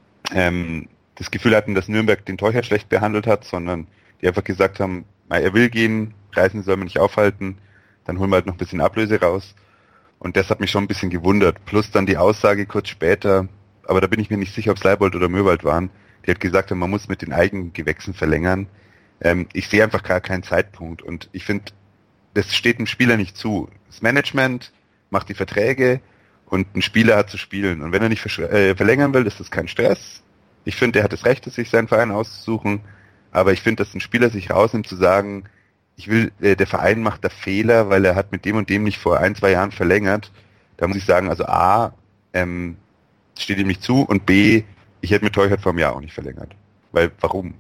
ähm, das Gefühl hatten, dass Nürnberg den Teuchert schlecht behandelt hat, sondern die einfach gesagt haben, er will gehen, Reisen soll man nicht aufhalten, dann holen wir halt noch ein bisschen Ablöse raus. Und das hat mich schon ein bisschen gewundert. Plus dann die Aussage kurz später, aber da bin ich mir nicht sicher, ob es Leibold oder Möwald waren, die hat gesagt, man muss mit den Eigengewächsen verlängern. Ähm, ich sehe einfach gar keinen Zeitpunkt und ich finde, das steht dem Spieler nicht zu. Das Management macht die Verträge und ein Spieler hat zu spielen. Und wenn er nicht versch- äh, verlängern will, ist das kein Stress. Ich finde, er hat das Recht, sich seinen Verein auszusuchen, aber ich finde, dass ein Spieler sich rausnimmt zu sagen, ich will, äh, der Verein macht da Fehler, weil er hat mit dem und dem nicht vor ein, zwei Jahren verlängert. Da muss ich sagen, also A, ähm, steht ihm nicht zu und B, ich hätte mit Teuchert vor einem Jahr auch nicht verlängert. Weil, warum?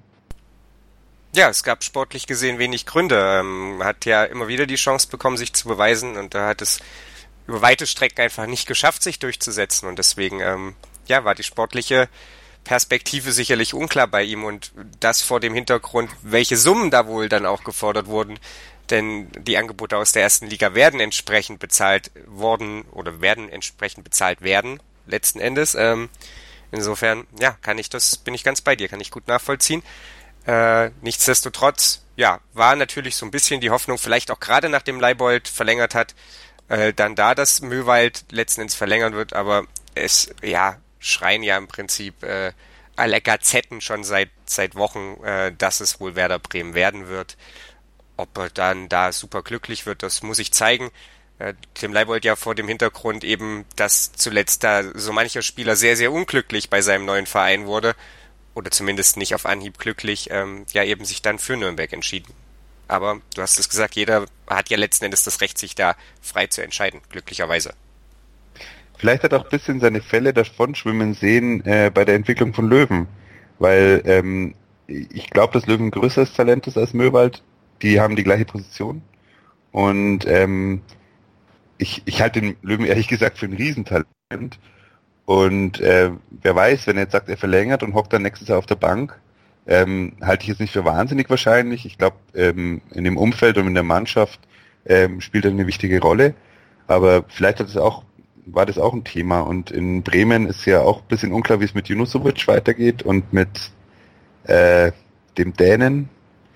Ja, es gab sportlich gesehen wenig Gründe. Ähm, hat ja immer wieder die Chance bekommen, sich zu beweisen und da hat es über weite Strecken einfach nicht geschafft, sich durchzusetzen und deswegen, ähm, ja, war die sportliche Perspektive sicherlich unklar bei ihm und das vor dem Hintergrund, welche Summen da wohl dann auch gefordert wurden, denn die Angebote aus der ersten Liga werden entsprechend bezahlt worden oder werden entsprechend bezahlt werden, letzten Endes. Ähm, insofern, ja, kann ich das, bin ich ganz bei dir, kann ich gut nachvollziehen. Äh, nichtsdestotrotz, ja, war natürlich so ein bisschen die Hoffnung, vielleicht auch gerade nachdem Leibold verlängert hat, äh, dann da, dass Möwald letzten Endes verlängern wird, aber es, ja, schreien ja im Prinzip äh, alle Gazetten schon seit seit Wochen, äh, dass es wohl Werder Bremen werden wird. Ob er dann da super glücklich wird, das muss ich zeigen. Äh, Tim Leibold ja vor dem Hintergrund eben, dass zuletzt da so mancher Spieler sehr, sehr unglücklich bei seinem neuen Verein wurde, oder zumindest nicht auf Anhieb glücklich, ähm, ja eben sich dann für Nürnberg entschieden. Aber du hast es gesagt, jeder hat ja letzten Endes das Recht, sich da frei zu entscheiden, glücklicherweise. Vielleicht hat er auch ein bisschen seine Fälle davon schwimmen sehen äh, bei der Entwicklung von Löwen, weil ähm, ich glaube, dass Löwen ein größeres Talent ist als Möwald. Die haben die gleiche Position und ähm, ich, ich halte den Löwen ehrlich gesagt für ein Riesentalent und äh, wer weiß, wenn er jetzt sagt, er verlängert und hockt dann nächstes Jahr auf der Bank, ähm, halte ich jetzt nicht für wahnsinnig wahrscheinlich. Ich glaube, ähm, in dem Umfeld und in der Mannschaft ähm, spielt er eine wichtige Rolle, aber vielleicht hat es auch war das auch ein Thema und in Bremen ist ja auch ein bisschen unklar, wie es mit Junusovic weitergeht und mit äh, dem Dänen,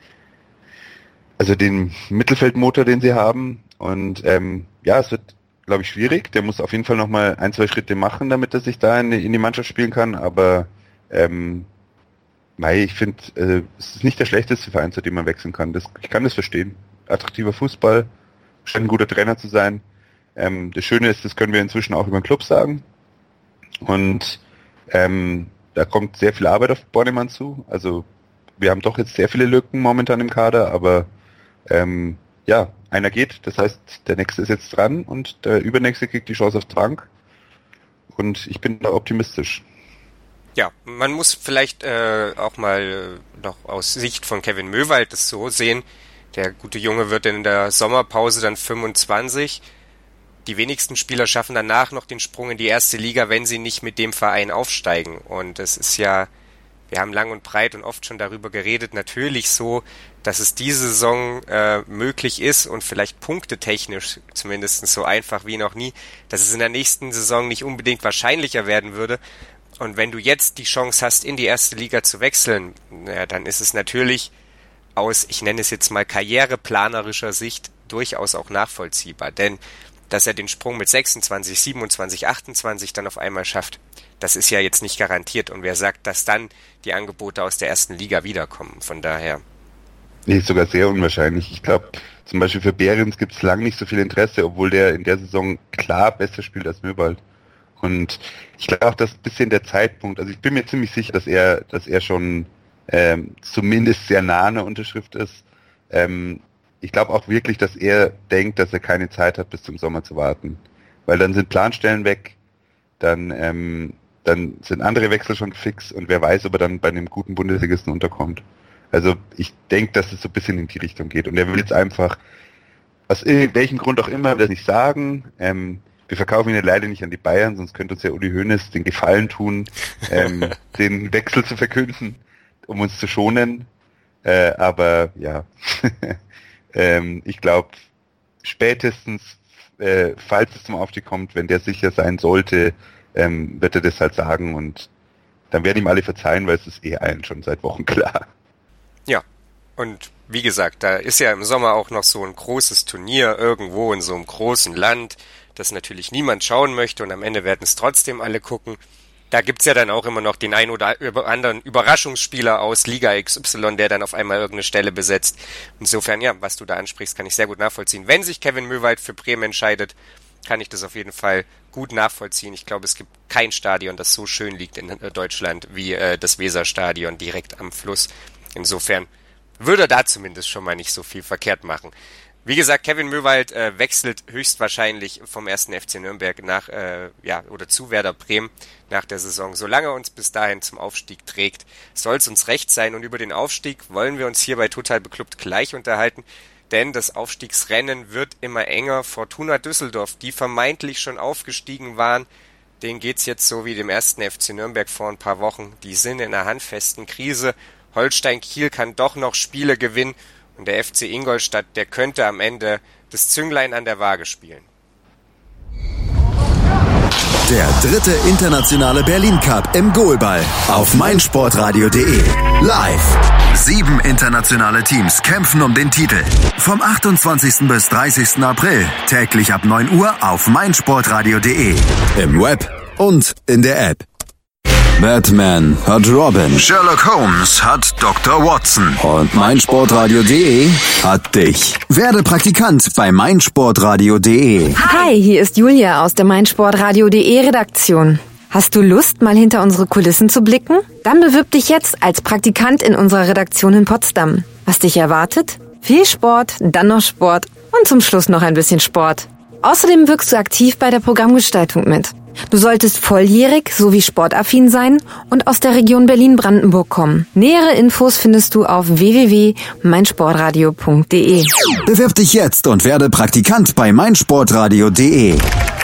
also den Mittelfeldmotor, den sie haben und ähm, ja, es wird, glaube ich, schwierig, der muss auf jeden Fall nochmal ein, zwei Schritte machen, damit er sich da in die, in die Mannschaft spielen kann, aber ähm, mei, ich finde, äh, es ist nicht der schlechteste Verein, zu dem man wechseln kann, das, ich kann das verstehen, attraktiver Fußball, scheint ein guter Trainer zu sein. Ähm, das Schöne ist, das können wir inzwischen auch über den Club sagen. Und ähm, da kommt sehr viel Arbeit auf Bornemann zu. Also wir haben doch jetzt sehr viele Lücken momentan im Kader, aber ähm, ja, einer geht. Das heißt, der nächste ist jetzt dran und der übernächste kriegt die Chance auf Trank. Und ich bin da optimistisch. Ja, man muss vielleicht äh, auch mal noch aus Sicht von Kevin Möwald das so sehen. Der gute Junge wird in der Sommerpause dann fünfundzwanzig. Die wenigsten Spieler schaffen danach noch den Sprung in die erste Liga, wenn sie nicht mit dem Verein aufsteigen. Und es ist ja, wir haben lang und breit und oft schon darüber geredet, natürlich so, dass es diese Saison äh, möglich ist und vielleicht punktetechnisch zumindest so einfach wie noch nie, dass es in der nächsten Saison nicht unbedingt wahrscheinlicher werden würde. Und wenn du jetzt die Chance hast, in die erste Liga zu wechseln, ja, dann ist es natürlich aus, ich nenne es jetzt mal karriereplanerischer Sicht, durchaus auch nachvollziehbar. Denn dass er den Sprung mit sechsundzwanzig, siebenundzwanzig, achtundzwanzig dann auf einmal schafft, das ist ja jetzt nicht garantiert. Und wer sagt, dass dann die Angebote aus der ersten Liga wiederkommen? Von daher. Nee, ist sogar sehr unwahrscheinlich. Ich glaube, zum Beispiel für Behrens gibt es lang nicht so viel Interesse, obwohl der in der Saison klar besser spielt als Möwald. Und ich glaube auch, dass ein bisschen der Zeitpunkt, also ich bin mir ziemlich sicher, dass er, dass er schon ähm, zumindest sehr nah an der Unterschrift ist. Ähm, ich glaube auch wirklich, dass er denkt, dass er keine Zeit hat, bis zum Sommer zu warten. Weil dann sind Planstellen weg, dann, ähm, dann sind andere Wechsel schon fix und wer weiß, ob er dann bei einem guten Bundesligisten unterkommt. Also ich denke, dass es so ein bisschen in die Richtung geht. Und er will jetzt einfach, aus welchem Grund auch immer, das nicht sagen, ähm, wir verkaufen ihn ja leider nicht an die Bayern, sonst könnte uns ja Uli Hoeneß den Gefallen tun, ähm, den Wechsel zu verkünden, um uns zu schonen. Äh, aber ja, ähm, ich glaube, spätestens, äh, falls es zum Aufstieg kommt, wenn der sicher sein sollte, ähm, wird er das halt sagen und dann werden ihm alle verzeihen, weil es ist eh allen schon seit Wochen klar. Ja, und wie gesagt, da ist ja im Sommer auch noch so ein großes Turnier irgendwo in so einem großen Land, das natürlich niemand schauen möchte und am Ende werden es trotzdem alle gucken. Da gibt's ja dann auch immer noch den ein oder anderen Überraschungsspieler aus Liga X Y, der dann auf einmal irgendeine Stelle besetzt. Insofern, ja, was du da ansprichst, kann ich sehr gut nachvollziehen. Wenn sich Kevin Möwald für Bremen entscheidet, kann ich das auf jeden Fall gut nachvollziehen. Ich glaube, es gibt kein Stadion, das so schön liegt in Deutschland wie äh, das Weserstadion direkt am Fluss. Insofern würde er da zumindest schon mal nicht so viel verkehrt machen. Wie gesagt, Kevin Möwald äh, wechselt höchstwahrscheinlich vom ersten F C Nürnberg nach, äh, ja, oder zu Werder Bremen nach der Saison. Solange er uns bis dahin zum Aufstieg trägt, soll es uns recht sein. Und über den Aufstieg wollen wir uns hier bei Total Beklubbt gleich unterhalten, denn das Aufstiegsrennen wird immer enger. Fortuna Düsseldorf, die vermeintlich schon aufgestiegen waren, denen geht's jetzt so wie dem ersten F C Nürnberg vor ein paar Wochen. Die sind in einer handfesten Krise. Holstein Kiel kann doch noch Spiele gewinnen. Und der F C Ingolstadt, der könnte am Ende das Zünglein an der Waage spielen. Der dritte internationale Berlin Cup im Goalball auf meinsportradio punkt de. Live. Sieben internationale Teams kämpfen um den Titel. Vom achtundzwanzigsten bis dreißigsten April. Täglich ab neun Uhr auf meinsportradio punkt de. Im Web und in der App. Batman hat Robin. Sherlock Holmes hat Doktor Watson. Und meinsportradio punkt de hat dich. Werde Praktikant bei meinsportradio punkt de. Hi, hier ist Julia aus der meinsportradio punkt de Redaktion. Hast du Lust, mal hinter unsere Kulissen zu blicken? Dann bewirb dich jetzt als Praktikant in unserer Redaktion in Potsdam. Was dich erwartet? Viel Sport, dann noch Sport und zum Schluss noch ein bisschen Sport. Außerdem wirkst du aktiv bei der Programmgestaltung mit. Du solltest volljährig sowie sportaffin sein und aus der Region Berlin-Brandenburg kommen. Nähere Infos findest du auf w w w punkt meinsportradio punkt de. Bewirb dich jetzt und werde Praktikant bei meinsportradio punkt de.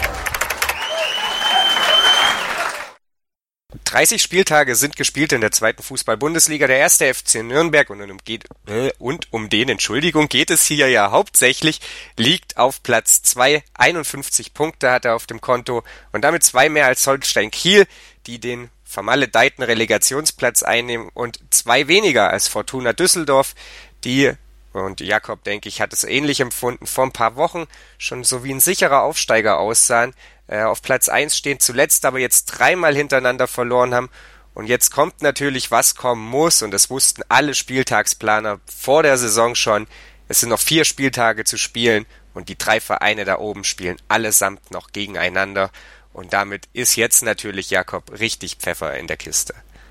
dreißig Spieltage sind gespielt in der zweiten Fußball-Bundesliga. Der erste F C Nürnberg, und um, geht, äh, und um den, Entschuldigung, geht es hier ja hauptsächlich, liegt auf Platz zwei. einundfünfzig Punkte hat er auf dem Konto und damit zwei mehr als Holstein Kiel, die den vermaledeiten Relegationsplatz einnehmen, und zwei weniger als Fortuna Düsseldorf, die, und Jakob, denke ich, hat es ähnlich empfunden, vor ein paar Wochen schon so wie ein sicherer Aufsteiger aussahen, äh, auf Platz eins stehen, zuletzt aber jetzt dreimal hintereinander verloren haben. Und jetzt kommt natürlich, was kommen muss, und das wussten alle Spieltagsplaner vor der Saison schon. Es sind noch vier Spieltage zu spielen und die drei Vereine da oben spielen allesamt noch gegeneinander. Und damit ist jetzt natürlich, Jakob, richtig Pfeffer in der Kiste.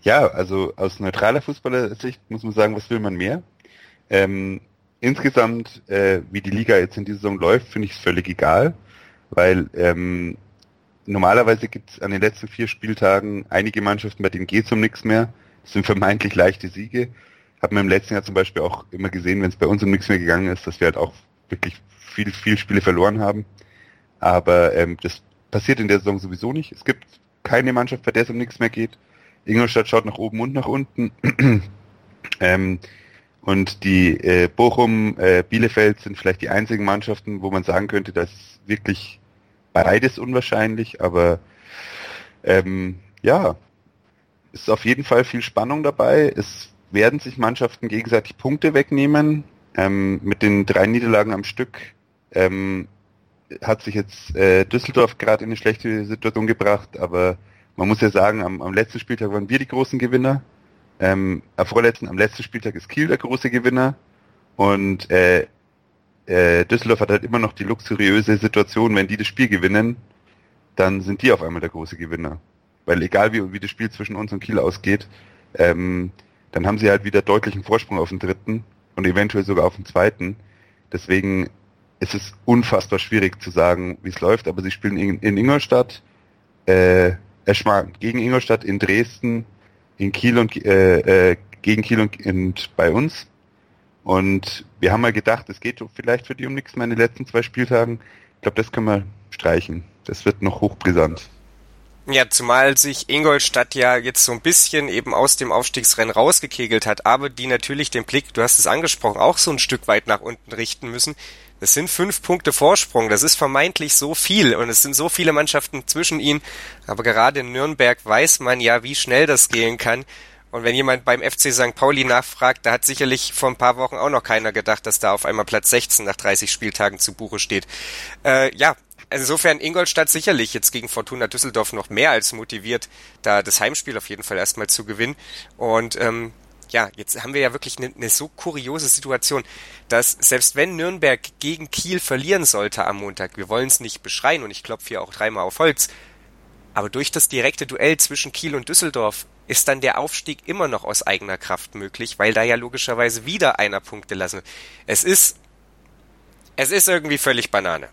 Ja, also aus neutraler Fußballersicht muss man sagen, was will man mehr? Ähm, insgesamt, äh, wie die Liga jetzt in dieser Saison läuft, finde ich es völlig egal, weil ähm, normalerweise gibt es an den letzten vier Spieltagen einige Mannschaften, bei denen geht es um nichts mehr. Es sind vermeintlich leichte Siege. Haben wir im letzten Jahr zum Beispiel auch immer gesehen, wenn es bei uns um nichts mehr gegangen ist, dass wir halt auch wirklich viel, viel Spiele verloren haben. Aber ähm, das passiert in der Saison sowieso nicht. Es gibt keine Mannschaft, bei der es um nichts mehr geht. Ingolstadt schaut nach oben und nach unten. ähm, und die äh, Bochum, äh, Bielefeld sind vielleicht die einzigen Mannschaften, wo man sagen könnte, dass wirklich beides unwahrscheinlich, aber ähm, ja, ist auf jeden Fall viel Spannung dabei. Es werden sich Mannschaften gegenseitig Punkte wegnehmen. Ähm, mit den drei Niederlagen am Stück ähm, hat sich jetzt äh, Düsseldorf gerade in eine schlechte Situation gebracht, aber man muss ja sagen, am, am letzten Spieltag waren wir die großen Gewinner. Ähm, am vorletzten, am letzten Spieltag ist Kiel der große Gewinner und äh, äh, Düsseldorf hat halt immer noch die luxuriöse Situation, wenn die das Spiel gewinnen, dann sind die auf einmal der große Gewinner. Weil egal wie, wie das Spiel zwischen uns und Kiel ausgeht, ähm, dann haben sie halt wieder deutlichen Vorsprung auf den dritten und eventuell sogar auf den zweiten. Deswegen ist es unfassbar schwierig zu sagen, wie es läuft, aber sie spielen in, in Ingolstadt, äh, Eschmarken gegen Ingolstadt, in Dresden, in Kiel und äh, äh, gegen Kiel und, und bei uns. Und wir haben mal gedacht, es geht vielleicht für die um nichts mehr in den letzten zwei Spieltagen. Ich glaube, das können wir streichen. Das wird noch hochbrisant. Ja, zumal sich Ingolstadt ja jetzt so ein bisschen eben aus dem Aufstiegsrennen rausgekegelt hat, aber die natürlich den Blick, du hast es angesprochen, auch so ein Stück weit nach unten richten müssen. Das sind fünf Punkte Vorsprung, das ist vermeintlich so viel und es sind so viele Mannschaften zwischen ihnen, aber gerade in Nürnberg weiß man ja, wie schnell das gehen kann. Und wenn jemand beim F C Sankt Pauli nachfragt, da hat sicherlich vor ein paar Wochen auch noch keiner gedacht, dass da auf einmal Platz sechzehn nach dreißig Spieltagen zu Buche steht. Äh, ja, insofern Ingolstadt sicherlich jetzt gegen Fortuna Düsseldorf noch mehr als motiviert, da das Heimspiel auf jeden Fall erstmal zu gewinnen. Und ähm, ja, jetzt haben wir ja wirklich eine, eine so kuriose Situation, dass selbst wenn Nürnberg gegen Kiel verlieren sollte am Montag, wir wollen es nicht beschreien und ich klopfe hier auch dreimal auf Holz, aber durch das direkte Duell zwischen Kiel und Düsseldorf ist dann der Aufstieg immer noch aus eigener Kraft möglich, weil da ja logischerweise wieder einer Punkte lassen. Es ist, es ist irgendwie völlig Banane.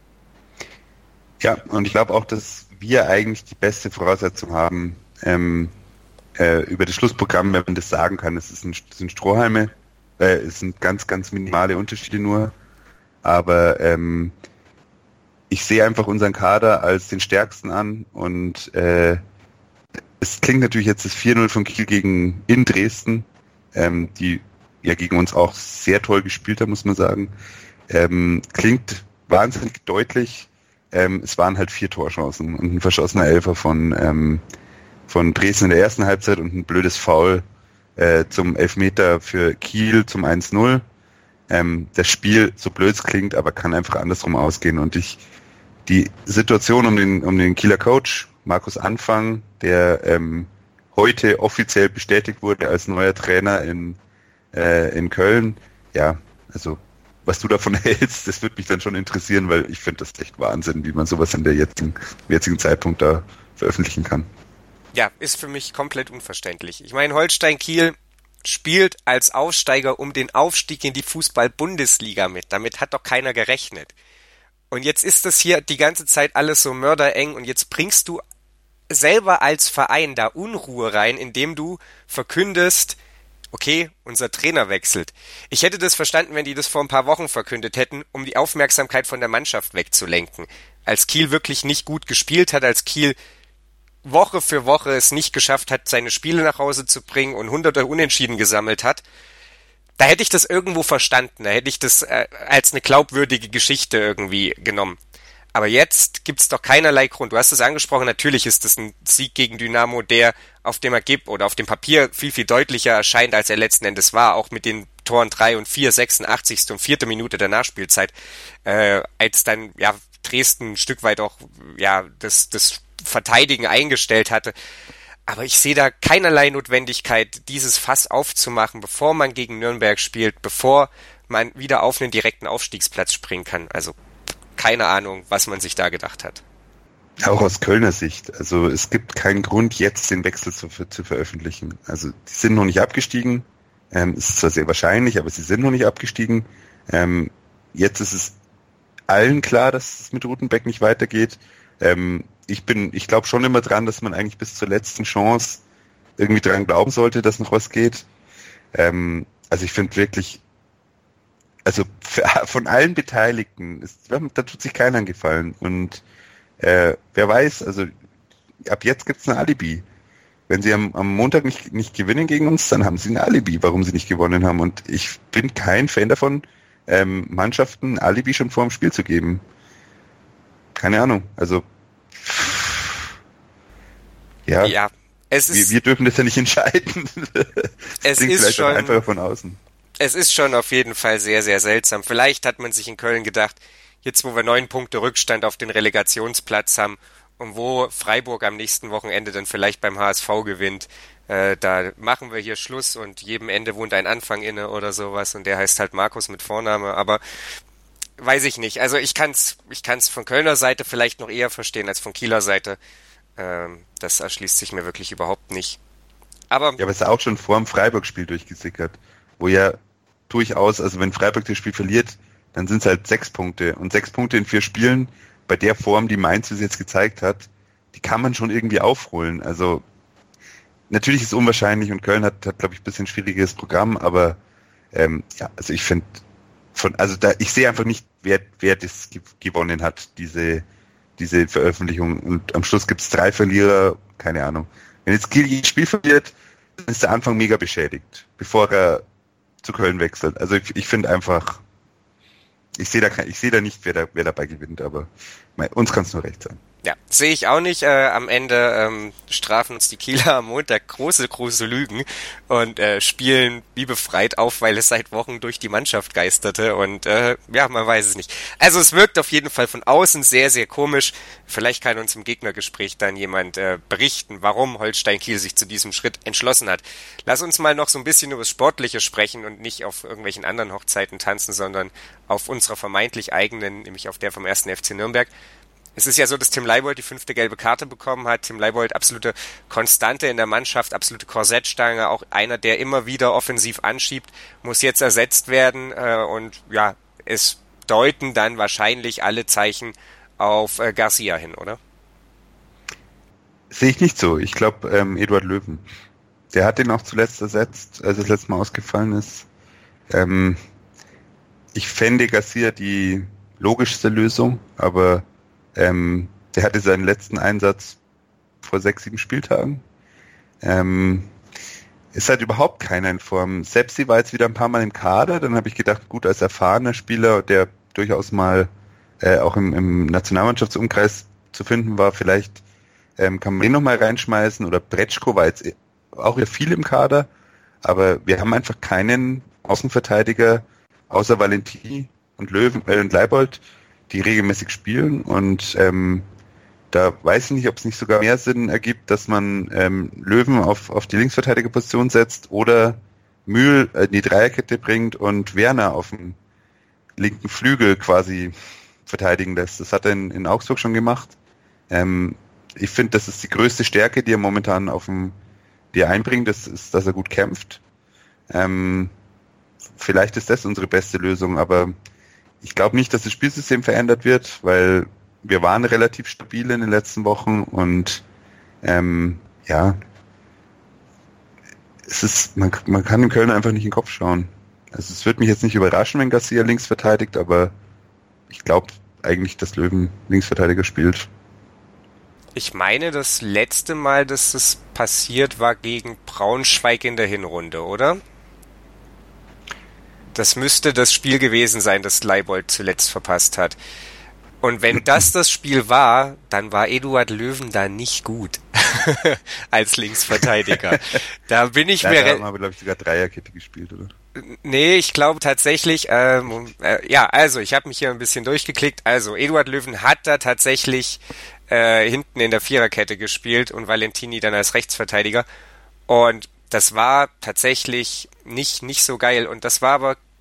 Ja, und ich glaube auch, dass wir eigentlich die beste Voraussetzung haben, ähm, äh, über das Schlussprogramm, wenn man das sagen kann. Es ist ein, das sind Strohhalme, äh, es sind ganz, ganz minimale Unterschiede nur, aber ähm, ich sehe einfach unseren Kader als den stärksten an und äh, es klingt natürlich jetzt das vier null von Kiel gegen in Dresden, ähm, die ja gegen uns auch sehr toll gespielt haben, muss man sagen. Ähm, klingt wahnsinnig deutlich. Ähm, es waren halt vier Torchancen und ein verschossener Elfer von, ähm, von Dresden in der ersten Halbzeit und ein blödes Foul äh, zum Elfmeter für Kiel zum eins null. Ähm, das Spiel, so blöd es klingt, aber kann einfach andersrum ausgehen und ich die Situation um den, um den Kieler Coach, Markus Anfang, der ähm, heute offiziell bestätigt wurde als neuer Trainer in, äh, in Köln. Ja, also was du davon hältst, das würde mich dann schon interessieren, weil ich finde das echt Wahnsinn, wie man sowas in der jetzigen, jetzigen Zeitpunkt da veröffentlichen kann. Ja, ist für mich komplett unverständlich. Ich meine, Holstein Kiel spielt als Aufsteiger um den Aufstieg in die Fußball-Bundesliga mit. Damit hat doch keiner gerechnet. Und jetzt ist das hier die ganze Zeit alles so mördereng und jetzt bringst du selber als Verein da Unruhe rein, indem du verkündest, okay, unser Trainer wechselt. Ich hätte das verstanden, wenn die das vor ein paar Wochen verkündet hätten, um die Aufmerksamkeit von der Mannschaft wegzulenken. Als Kiel wirklich nicht gut gespielt hat, als Kiel Woche für Woche es nicht geschafft hat, seine Spiele nach Hause zu bringen und hunderte Unentschieden gesammelt hat, da hätte ich das irgendwo verstanden, da hätte ich das äh, als eine glaubwürdige Geschichte irgendwie genommen. Aber jetzt gibt's doch keinerlei Grund. Du hast es angesprochen, natürlich ist es ein Sieg gegen Dynamo, der auf dem Ergebnis oder auf dem Papier viel, viel deutlicher erscheint, als er letzten Endes war, auch mit den Toren drei und vier, sechsundachtzigste und vierte Minute der Nachspielzeit, äh, als dann ja Dresden ein Stück weit auch ja das, das Verteidigen eingestellt hatte. Aber ich sehe da keinerlei Notwendigkeit, dieses Fass aufzumachen, bevor man gegen Nürnberg spielt, bevor man wieder auf einen direkten Aufstiegsplatz springen kann. Also keine Ahnung, was man sich da gedacht hat. Auch aus Kölner Sicht. Also es gibt keinen Grund, jetzt den Wechsel zu, zu veröffentlichen. Also die sind noch nicht abgestiegen. Ähm, ist zwar sehr wahrscheinlich, aber sie sind noch nicht abgestiegen. Ähm, jetzt ist es allen klar, dass es mit Rutenbeck nicht weitergeht. Ähm, ich bin, ich glaube schon immer dran, dass man eigentlich bis zur letzten Chance irgendwie dran glauben sollte, dass noch was geht. Ähm, also ich finde wirklich, also für, von allen Beteiligten, ist, da tut sich keiner einen Gefallen. Und äh, wer weiß, also ab jetzt gibt's ein Alibi. Wenn sie am, am Montag nicht, nicht gewinnen gegen uns, dann haben sie ein Alibi, warum sie nicht gewonnen haben. Und ich bin kein Fan davon, ähm, Mannschaften ein Alibi schon vor dem Spiel zu geben. Keine Ahnung. Also ja, ja es ist, wir, wir dürfen das ja nicht entscheiden. Es ist schon einfach von außen. Es ist schon auf jeden Fall sehr, sehr seltsam. Vielleicht hat man sich in Köln gedacht, jetzt wo wir neun Punkte Rückstand auf den Relegationsplatz haben und wo Freiburg am nächsten Wochenende dann vielleicht beim H S V gewinnt, äh, da machen wir hier Schluss und jedem Ende wohnt ein Anfang inne oder sowas und der heißt halt Markus mit Vorname, aber weiß ich nicht. Also ich kann's, ich kann's von Kölner Seite vielleicht noch eher verstehen als von Kieler Seite. Ähm, das erschließt sich mir wirklich überhaupt nicht. Aber ja, aber es ist auch schon vor dem Freiburg-Spiel durchgesickert, wo ja durchaus, also wenn Freiburg das Spiel verliert, dann sind es halt sechs Punkte. Und sechs Punkte in vier Spielen, bei der Form, die Mainz es jetzt gezeigt hat, die kann man schon irgendwie aufholen. Also natürlich ist es unwahrscheinlich und Köln hat, hat glaube ich, ein bisschen schwieriges Programm, aber ähm, ja, also ich finde, von, also da, ich sehe einfach nicht, wer, wer das ge- gewonnen hat, diese, diese Veröffentlichung. Und am Schluss gibt es drei Verlierer, keine Ahnung. Wenn jetzt Kiel jedes Spiel verliert, dann ist der Anfang mega beschädigt, bevor er zu Köln wechselt. Also ich, ich finde einfach, ich sehe da kein, ich sehe da nicht, wer da, wer dabei gewinnt, aber mein, uns kann es nur recht sein. Ja, sehe ich auch nicht. Äh, am Ende ähm, strafen uns die Kieler am Montag große, große Lügen und äh, spielen wie befreit auf, weil es seit Wochen durch die Mannschaft geisterte und äh, ja, man weiß es nicht. Also es wirkt auf jeden Fall von außen sehr, sehr komisch. Vielleicht kann uns im Gegnergespräch dann jemand äh, berichten, warum Holstein Kiel sich zu diesem Schritt entschlossen hat. Lass uns mal noch so ein bisschen über das Sportliche sprechen und nicht auf irgendwelchen anderen Hochzeiten tanzen, sondern auf unserer vermeintlich eigenen, nämlich auf der vom ersten F C Nürnberg. Es ist ja so, dass Tim Leibold die fünfte gelbe Karte bekommen hat. Tim Leibold, absolute Konstante in der Mannschaft, absolute Korsettstange, auch einer, der immer wieder offensiv anschiebt, muss jetzt ersetzt werden. Äh, und ja, es deuten dann wahrscheinlich alle Zeichen auf äh, Garcia hin, oder? Sehe ich nicht so. Ich glaube, ähm, Eduard Löwen, der hat den auch zuletzt ersetzt, als er das letzte Mal ausgefallen ist. Ähm, ich fände Garcia die logischste Lösung, aber Ähm, der hatte seinen letzten Einsatz vor sechs, sieben Spieltagen. Ähm, ist halt überhaupt keiner in Form. Sepsi war jetzt wieder ein paar Mal im Kader, dann habe ich gedacht, gut, als erfahrener Spieler, der durchaus mal äh, auch im, im Nationalmannschaftsumkreis zu finden war, vielleicht ähm, kann man den nochmal reinschmeißen, oder Bretschko war jetzt auch ja viel im Kader, aber wir haben einfach keinen Außenverteidiger außer Valentini und Löwen äh, und Leibold, die regelmäßig spielen, und ähm, da weiß ich nicht, ob es nicht sogar mehr Sinn ergibt, dass man ähm, Löwen auf, auf die Linksverteidigerposition setzt oder Mühl in die Dreierkette bringt und Werner auf dem linken Flügel quasi verteidigen lässt. Das hat er in, in Augsburg schon gemacht. Ähm, ich finde, das ist die größte Stärke, die er momentan auf dem, die er einbringt, das ist, dass er gut kämpft. Ähm, vielleicht ist das unsere beste Lösung, aber ich glaube nicht, dass das Spielsystem verändert wird, weil wir waren relativ stabil in den letzten Wochen und ähm, ja, es ist, man, man kann dem Kölner einfach nicht in den Kopf schauen. Also es wird mich jetzt nicht überraschen, wenn Garcia links verteidigt, aber ich glaube eigentlich, dass Löwen Linksverteidiger spielt. Ich meine, das letzte Mal, dass das passiert, war gegen Braunschweig in der Hinrunde, oder? Das müsste das Spiel gewesen sein, das Leibold zuletzt verpasst hat. Und wenn das das Spiel war, dann war Eduard Löwen da nicht gut als Linksverteidiger. Da bin ich ja, mir... Da haben wir, glaube ich, sogar Dreierkette gespielt, oder? Nee, ich glaube tatsächlich... Ähm, äh, ja, also, ich habe mich hier ein bisschen durchgeklickt. Also, Eduard Löwen hat da tatsächlich äh, hinten in der Viererkette gespielt und Valentini dann als Rechtsverteidiger. Und das war tatsächlich nicht nicht so geil. Und das war aber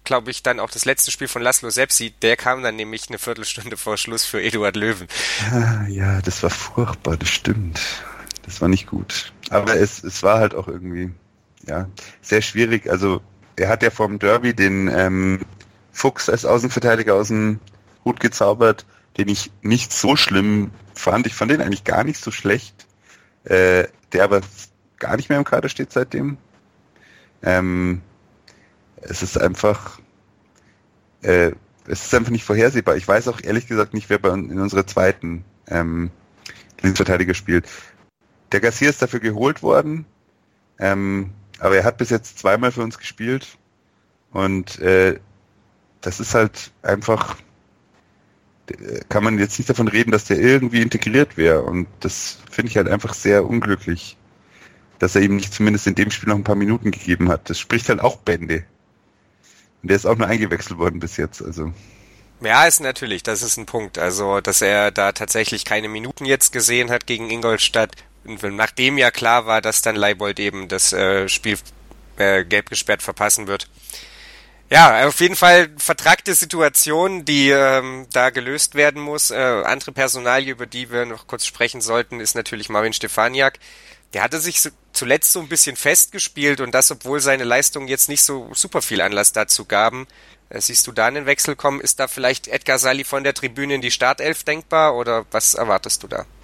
glaube ich, dann auch das letzte Spiel von Laszlo Sepsi. Der kam dann nämlich eine Viertelstunde vor Schluss für Eduard Löwen. Ah, ja, das war furchtbar, das stimmt. Das war nicht gut. Aber es, es war halt auch irgendwie, ja, sehr schwierig. Also er hat ja vom Derby den ähm, Fuchs als Außenverteidiger aus dem Hut gezaubert, den ich nicht so schlimm fand. Ich fand den eigentlich gar nicht so schlecht. Äh, der aber gar nicht mehr im Kader steht seitdem. Ähm, es ist einfach, äh, es ist einfach nicht vorhersehbar. Ich weiß auch ehrlich gesagt nicht, wer bei in unserer zweiten ähm, Linksverteidiger spielt. Der Garcia ist dafür geholt worden, ähm, aber er hat bis jetzt zweimal für uns gespielt und äh, das ist halt einfach, kann man jetzt nicht davon reden, dass der irgendwie integriert wäre und das finde ich halt einfach sehr unglücklich, dass er ihm nicht zumindest in dem Spiel noch ein paar Minuten gegeben hat. Das spricht halt auch Bände. Und der ist auch nur eingewechselt worden bis jetzt, also. Ja, ist natürlich, das ist ein Punkt. Also, dass er da tatsächlich keine Minuten jetzt gesehen hat gegen Ingolstadt, nachdem ja klar war, dass dann Leibold eben das äh, Spiel äh, gelb gesperrt verpassen wird. Ja, auf jeden Fall vertragte Situation, die ähm, da gelöst werden muss. Äh, andere Personalie, über die wir noch kurz sprechen sollten, ist natürlich Marvin Stefaniak. Der hatte sich so, zuletzt so ein bisschen festgespielt und das, obwohl seine Leistungen jetzt nicht so super viel Anlass dazu gaben. Äh, siehst du da einen Wechsel kommen? Ist da vielleicht Edgar Sali von der Tribüne in die Startelf denkbar oder was erwartest du da?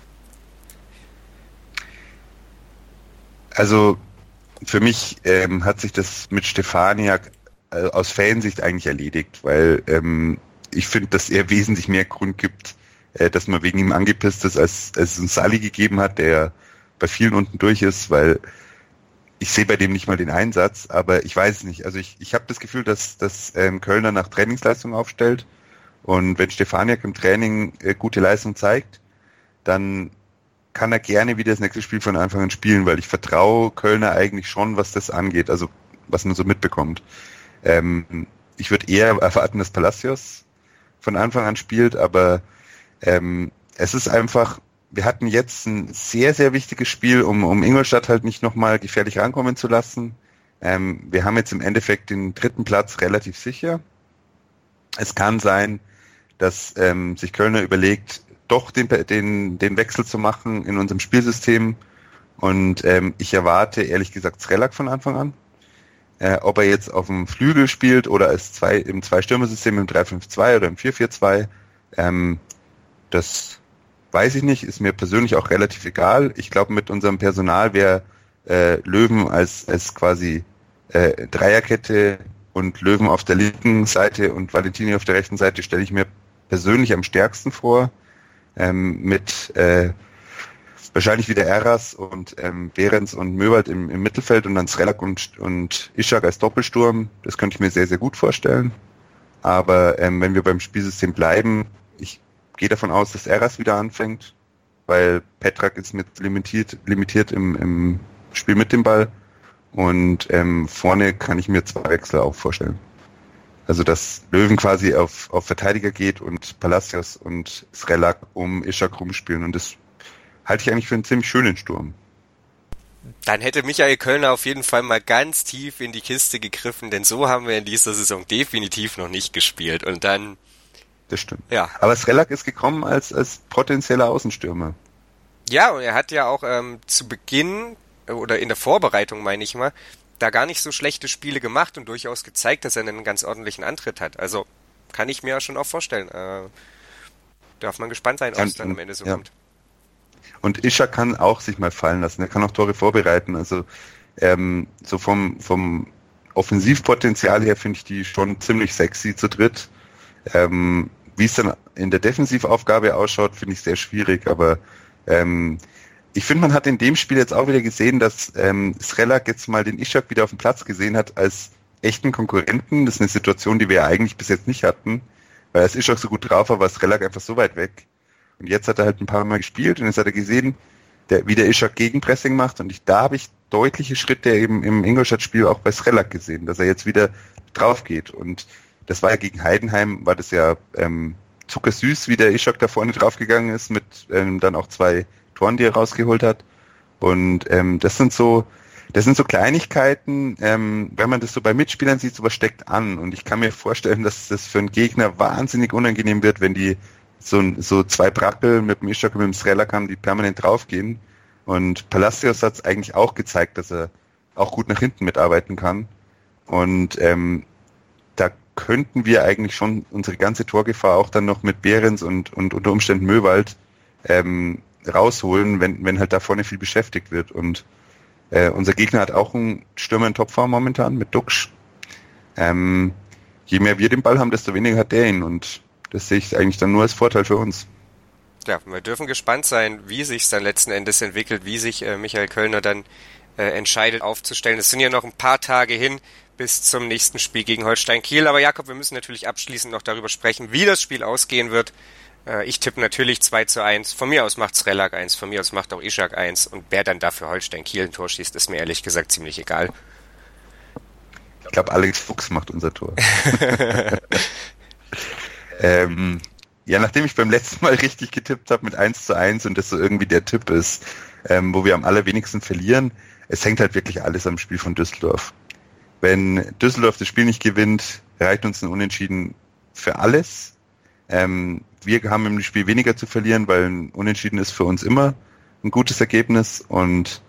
Also für mich ähm, hat sich das mit Stefaniak äh, aus Fansicht eigentlich erledigt, weil ähm, ich finde, dass er wesentlich mehr Grund gibt, äh, dass man wegen ihm angepisst ist, als, als es einen Sali gegeben hat, der bei vielen unten durch ist, weil ich sehe bei dem nicht mal den Einsatz, aber ich weiß es nicht. Also ich, ich habe das Gefühl, dass, dass ähm, Kölner nach Trainingsleistung aufstellt und wenn Stefaniak im Training äh, gute Leistung zeigt, dann kann er gerne wieder das nächste Spiel von Anfang an spielen, weil ich vertraue Kölner eigentlich schon, was das angeht, also was man so mitbekommt. Ähm, ich würde eher erwarten, dass Palacios von Anfang an spielt, aber ähm, es ist einfach, wir hatten jetzt ein sehr, sehr wichtiges Spiel, um, um Ingolstadt halt nicht nochmal gefährlich rankommen zu lassen. Ähm, wir haben jetzt im Endeffekt den dritten Platz relativ sicher. Es kann sein, dass ähm, sich Kölner überlegt, doch den, den, den Wechsel zu machen in unserem Spielsystem. Und ähm, ich erwarte, ehrlich gesagt, Srelak von Anfang an. Äh, ob er jetzt auf dem Flügel spielt oder als zwei, im Zwei-Stürmer-System im drei fünf zwei oder im vier vier zwei, ähm, das weiß ich nicht, ist mir persönlich auch relativ egal. Ich glaube, mit unserem Personal wäre äh, Löwen als, als quasi äh, Dreierkette und Löwen auf der linken Seite und Valentini auf der rechten Seite stelle ich mir persönlich am stärksten vor. Ähm, mit äh, wahrscheinlich wieder Eras und ähm, Behrens und Möwald im, im Mittelfeld und dann Srelak und, und Ishak als Doppelsturm. Das könnte ich mir sehr, sehr gut vorstellen. Aber ähm, wenn wir beim Spielsystem bleiben, ich gehe davon aus, dass Eras wieder anfängt, weil Petrak ist mit limitiert, limitiert im, im Spiel mit dem Ball und ähm, vorne kann ich mir zwei Wechsel auch vorstellen. Also dass Löwen quasi auf, auf Verteidiger geht und Palacios und Srelak um Ishak rumspielen und das halte ich eigentlich für einen ziemlich schönen Sturm. Dann hätte Michael Kölner auf jeden Fall mal ganz tief in die Kiste gegriffen, denn so haben wir in dieser Saison definitiv noch nicht gespielt und dann Das stimmt. Ja. Aber Srelak ist gekommen als, als potenzieller Außenstürmer. Ja, und er hat ja auch ähm, zu Beginn oder in der Vorbereitung, meine ich mal, da gar nicht so schlechte Spiele gemacht und durchaus gezeigt, dass er einen ganz ordentlichen Antritt hat. Also kann ich mir schon auch vorstellen. Äh, darf man gespannt sein, ob es dann am Ende so ja. kommt. Und Ishak kann auch sich mal fallen lassen. Er kann auch Tore vorbereiten. Also ähm, so vom, vom Offensivpotenzial her finde ich die schon ziemlich sexy zu dritt. Ähm, wie es dann in der Defensivaufgabe ausschaut, finde ich sehr schwierig. Aber ähm, ich finde, man hat in dem Spiel jetzt auch wieder gesehen, dass ähm, Srelak jetzt mal den Ishak wieder auf dem Platz gesehen hat als echten Konkurrenten. Das ist eine Situation, die wir ja eigentlich bis jetzt nicht hatten, weil als Ishak so gut drauf war, war Srelak einfach so weit weg. Und jetzt hat er halt ein paar Mal gespielt und jetzt hat er gesehen, der, wie der Ishak Gegenpressing macht. Und ich, da habe ich deutliche Schritte eben im Ingolstadt-Spiel auch bei Srelak gesehen, dass er jetzt wieder drauf geht. Und das war ja gegen Heidenheim, war das ja ähm, zuckersüß, wie der Ishak da vorne draufgegangen ist, mit ähm, dann auch zwei Toren, die er rausgeholt hat. Und ähm, das sind so das sind so Kleinigkeiten, ähm, wenn man das so bei Mitspielern sieht, sowas steckt an. Und ich kann mir vorstellen, dass das für einen Gegner wahnsinnig unangenehm wird, wenn die so, so zwei Brappel mit dem Ishak und mit dem Srelak haben, die permanent draufgehen. Und Palacios hat es eigentlich auch gezeigt, dass er auch gut nach hinten mitarbeiten kann. Und ähm, da könnten wir eigentlich schon unsere ganze Torgefahr auch dann noch mit Behrens und, und unter Umständen Möwald ähm, rausholen, wenn, wenn halt da vorne viel beschäftigt wird. Und äh, unser Gegner hat auch einen Stürmer in Topform momentan mit Duksch. Ähm, je mehr wir den Ball haben, desto weniger hat der ihn. Und das sehe ich eigentlich dann nur als Vorteil für uns. Ja, wir dürfen gespannt sein, wie sich es dann letzten Endes entwickelt, wie sich äh, Michael Kölner dann äh, entscheidet aufzustellen. Es sind ja noch ein paar Tage hin bis zum nächsten Spiel gegen Holstein Kiel. Aber Jakob, wir müssen natürlich abschließend noch darüber sprechen, wie das Spiel ausgehen wird. Äh, ich tippe natürlich zwei zu eins. Von mir aus macht Srelak eins, von mir aus macht auch Ishak eins. Und wer dann dafür Holstein Kiel ein Tor schießt, ist mir ehrlich gesagt ziemlich egal. Ich glaube, Alex Fuchs macht unser Tor. ähm, ja, nachdem ich beim letzten Mal richtig getippt habe mit eins zu eins und das so irgendwie der Tipp ist, ähm, wo wir am allerwenigsten verlieren, es hängt halt wirklich alles am Spiel von Düsseldorf. Wenn Düsseldorf das Spiel nicht gewinnt, reicht uns ein Unentschieden für alles. Ähm, wir haben im Spiel weniger zu verlieren, weil ein Unentschieden ist für uns immer ein gutes Ergebnis. Und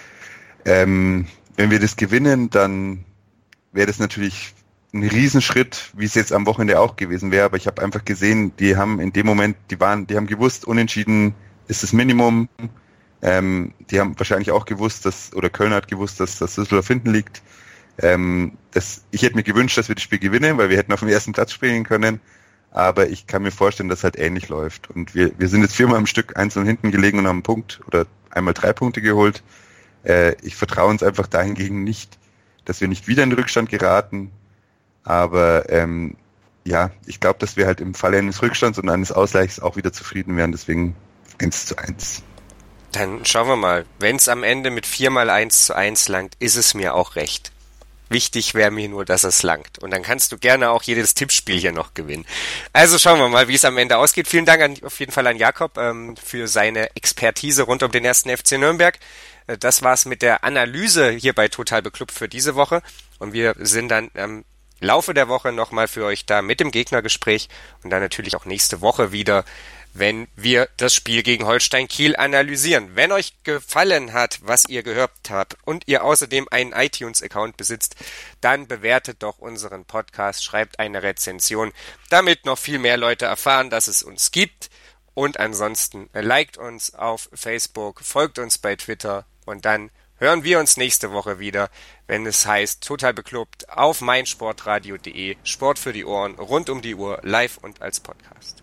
ähm, wenn wir das gewinnen, dann wäre das natürlich ein Riesenschritt, wie es jetzt am Wochenende auch gewesen wäre. Aber ich habe einfach gesehen, die haben in dem Moment, die waren, die haben gewusst, Unentschieden ist das Minimum. Ähm, die haben wahrscheinlich auch gewusst, dass, oder Köln hat gewusst, dass das Düsseldorf hinten liegt. Ähm, das, ich hätte mir gewünscht, dass wir das Spiel gewinnen, weil wir hätten auf dem ersten Platz spielen können. Aber ich kann mir vorstellen, dass es halt ähnlich läuft. Und wir, wir sind jetzt viermal am Stück einzeln hinten gelegen und haben einen Punkt oder einmal drei Punkte geholt. Äh, ich vertraue uns einfach dahingegen nicht, dass wir nicht wieder in den Rückstand geraten. Aber ähm, ja, ich glaube, dass wir halt im Falle eines Rückstands und eines Ausgleichs auch wieder zufrieden wären. Deswegen eins zu eins. Dann schauen wir mal. Wenn es am Ende mit vier mal eins zu eins langt, ist es mir auch recht. Wichtig wäre mir nur, dass es langt. Und dann kannst du gerne auch jedes Tippspiel hier noch gewinnen. Also schauen wir mal, wie es am Ende ausgeht. Vielen Dank an, auf jeden Fall an Jakob ähm, für seine Expertise rund um den ersten F C Nürnberg. Äh, das war's mit der Analyse hier bei Total Beklubbt für diese Woche. Und wir sind dann am Laufe der Woche nochmal für euch da mit dem Gegnergespräch und dann natürlich auch nächste Woche wieder, wenn wir das Spiel gegen Holstein Kiel analysieren. Wenn euch gefallen hat, was ihr gehört habt und ihr außerdem einen iTunes-Account besitzt, dann bewertet doch unseren Podcast, schreibt eine Rezension, damit noch viel mehr Leute erfahren, dass es uns gibt. Und ansonsten liked uns auf Facebook, folgt uns bei Twitter und dann hören wir uns nächste Woche wieder, wenn es heißt Total Beklubbt auf meinsportradio punkt de, Sport für die Ohren, rund um die Uhr, live und als Podcast.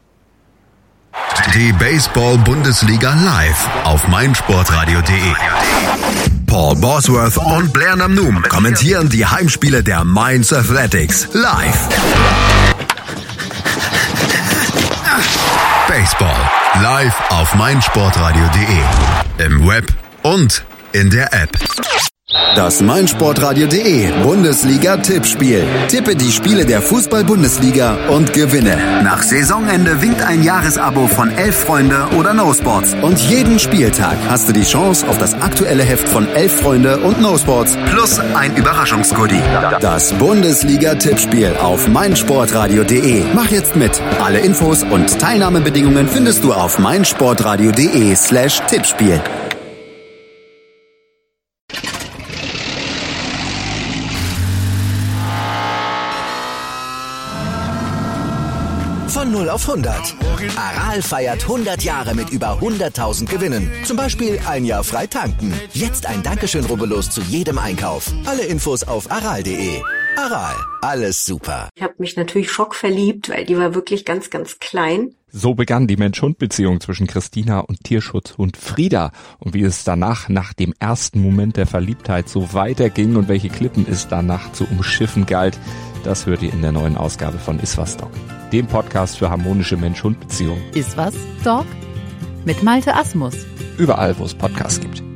Die Baseball-Bundesliga live auf meinsportradio punkt de. Paul Bosworth und Blair Namnoum kommentieren die Heimspiele der Mainz Athletics live. Baseball live auf meinsportradio punkt de. Im Web und in der App. Das meinsportradio punkt de Bundesliga-Tippspiel. Tippe die Spiele der Fußball-Bundesliga und gewinne. Nach Saisonende winkt ein Jahresabo von Elf Freunde oder No Sports. Und jeden Spieltag hast du die Chance auf das aktuelle Heft von Elf Freunde und No Sports plus ein Überraschungsgoodie. Das Bundesliga-Tippspiel auf meinsportradio punkt de. Mach jetzt mit. Alle Infos und Teilnahmebedingungen findest du auf meinsportradio punkt de slash Tippspiel. Von null auf hundert. Aral feiert hundert Jahre mit über hunderttausend Gewinnen. Zum Beispiel ein Jahr frei tanken. Jetzt ein Dankeschön, rubbellos zu jedem Einkauf. Alle Infos auf aral punkt de. Aral, alles super. Ich habe mich natürlich schockverliebt, weil die war wirklich ganz, ganz klein. So begann die Mensch-Hund-Beziehung zwischen Christina und Tierschutzhund Frieda. Und wie es danach, nach dem ersten Moment der Verliebtheit, so weiterging und welche Klippen es danach zu umschiffen galt, das hört ihr in der neuen Ausgabe von Iswas Dog, dem Podcast für harmonische Mensch-Hund-Beziehungen. Iswas Dog mit Malte Asmus. Überall, wo es Podcasts gibt.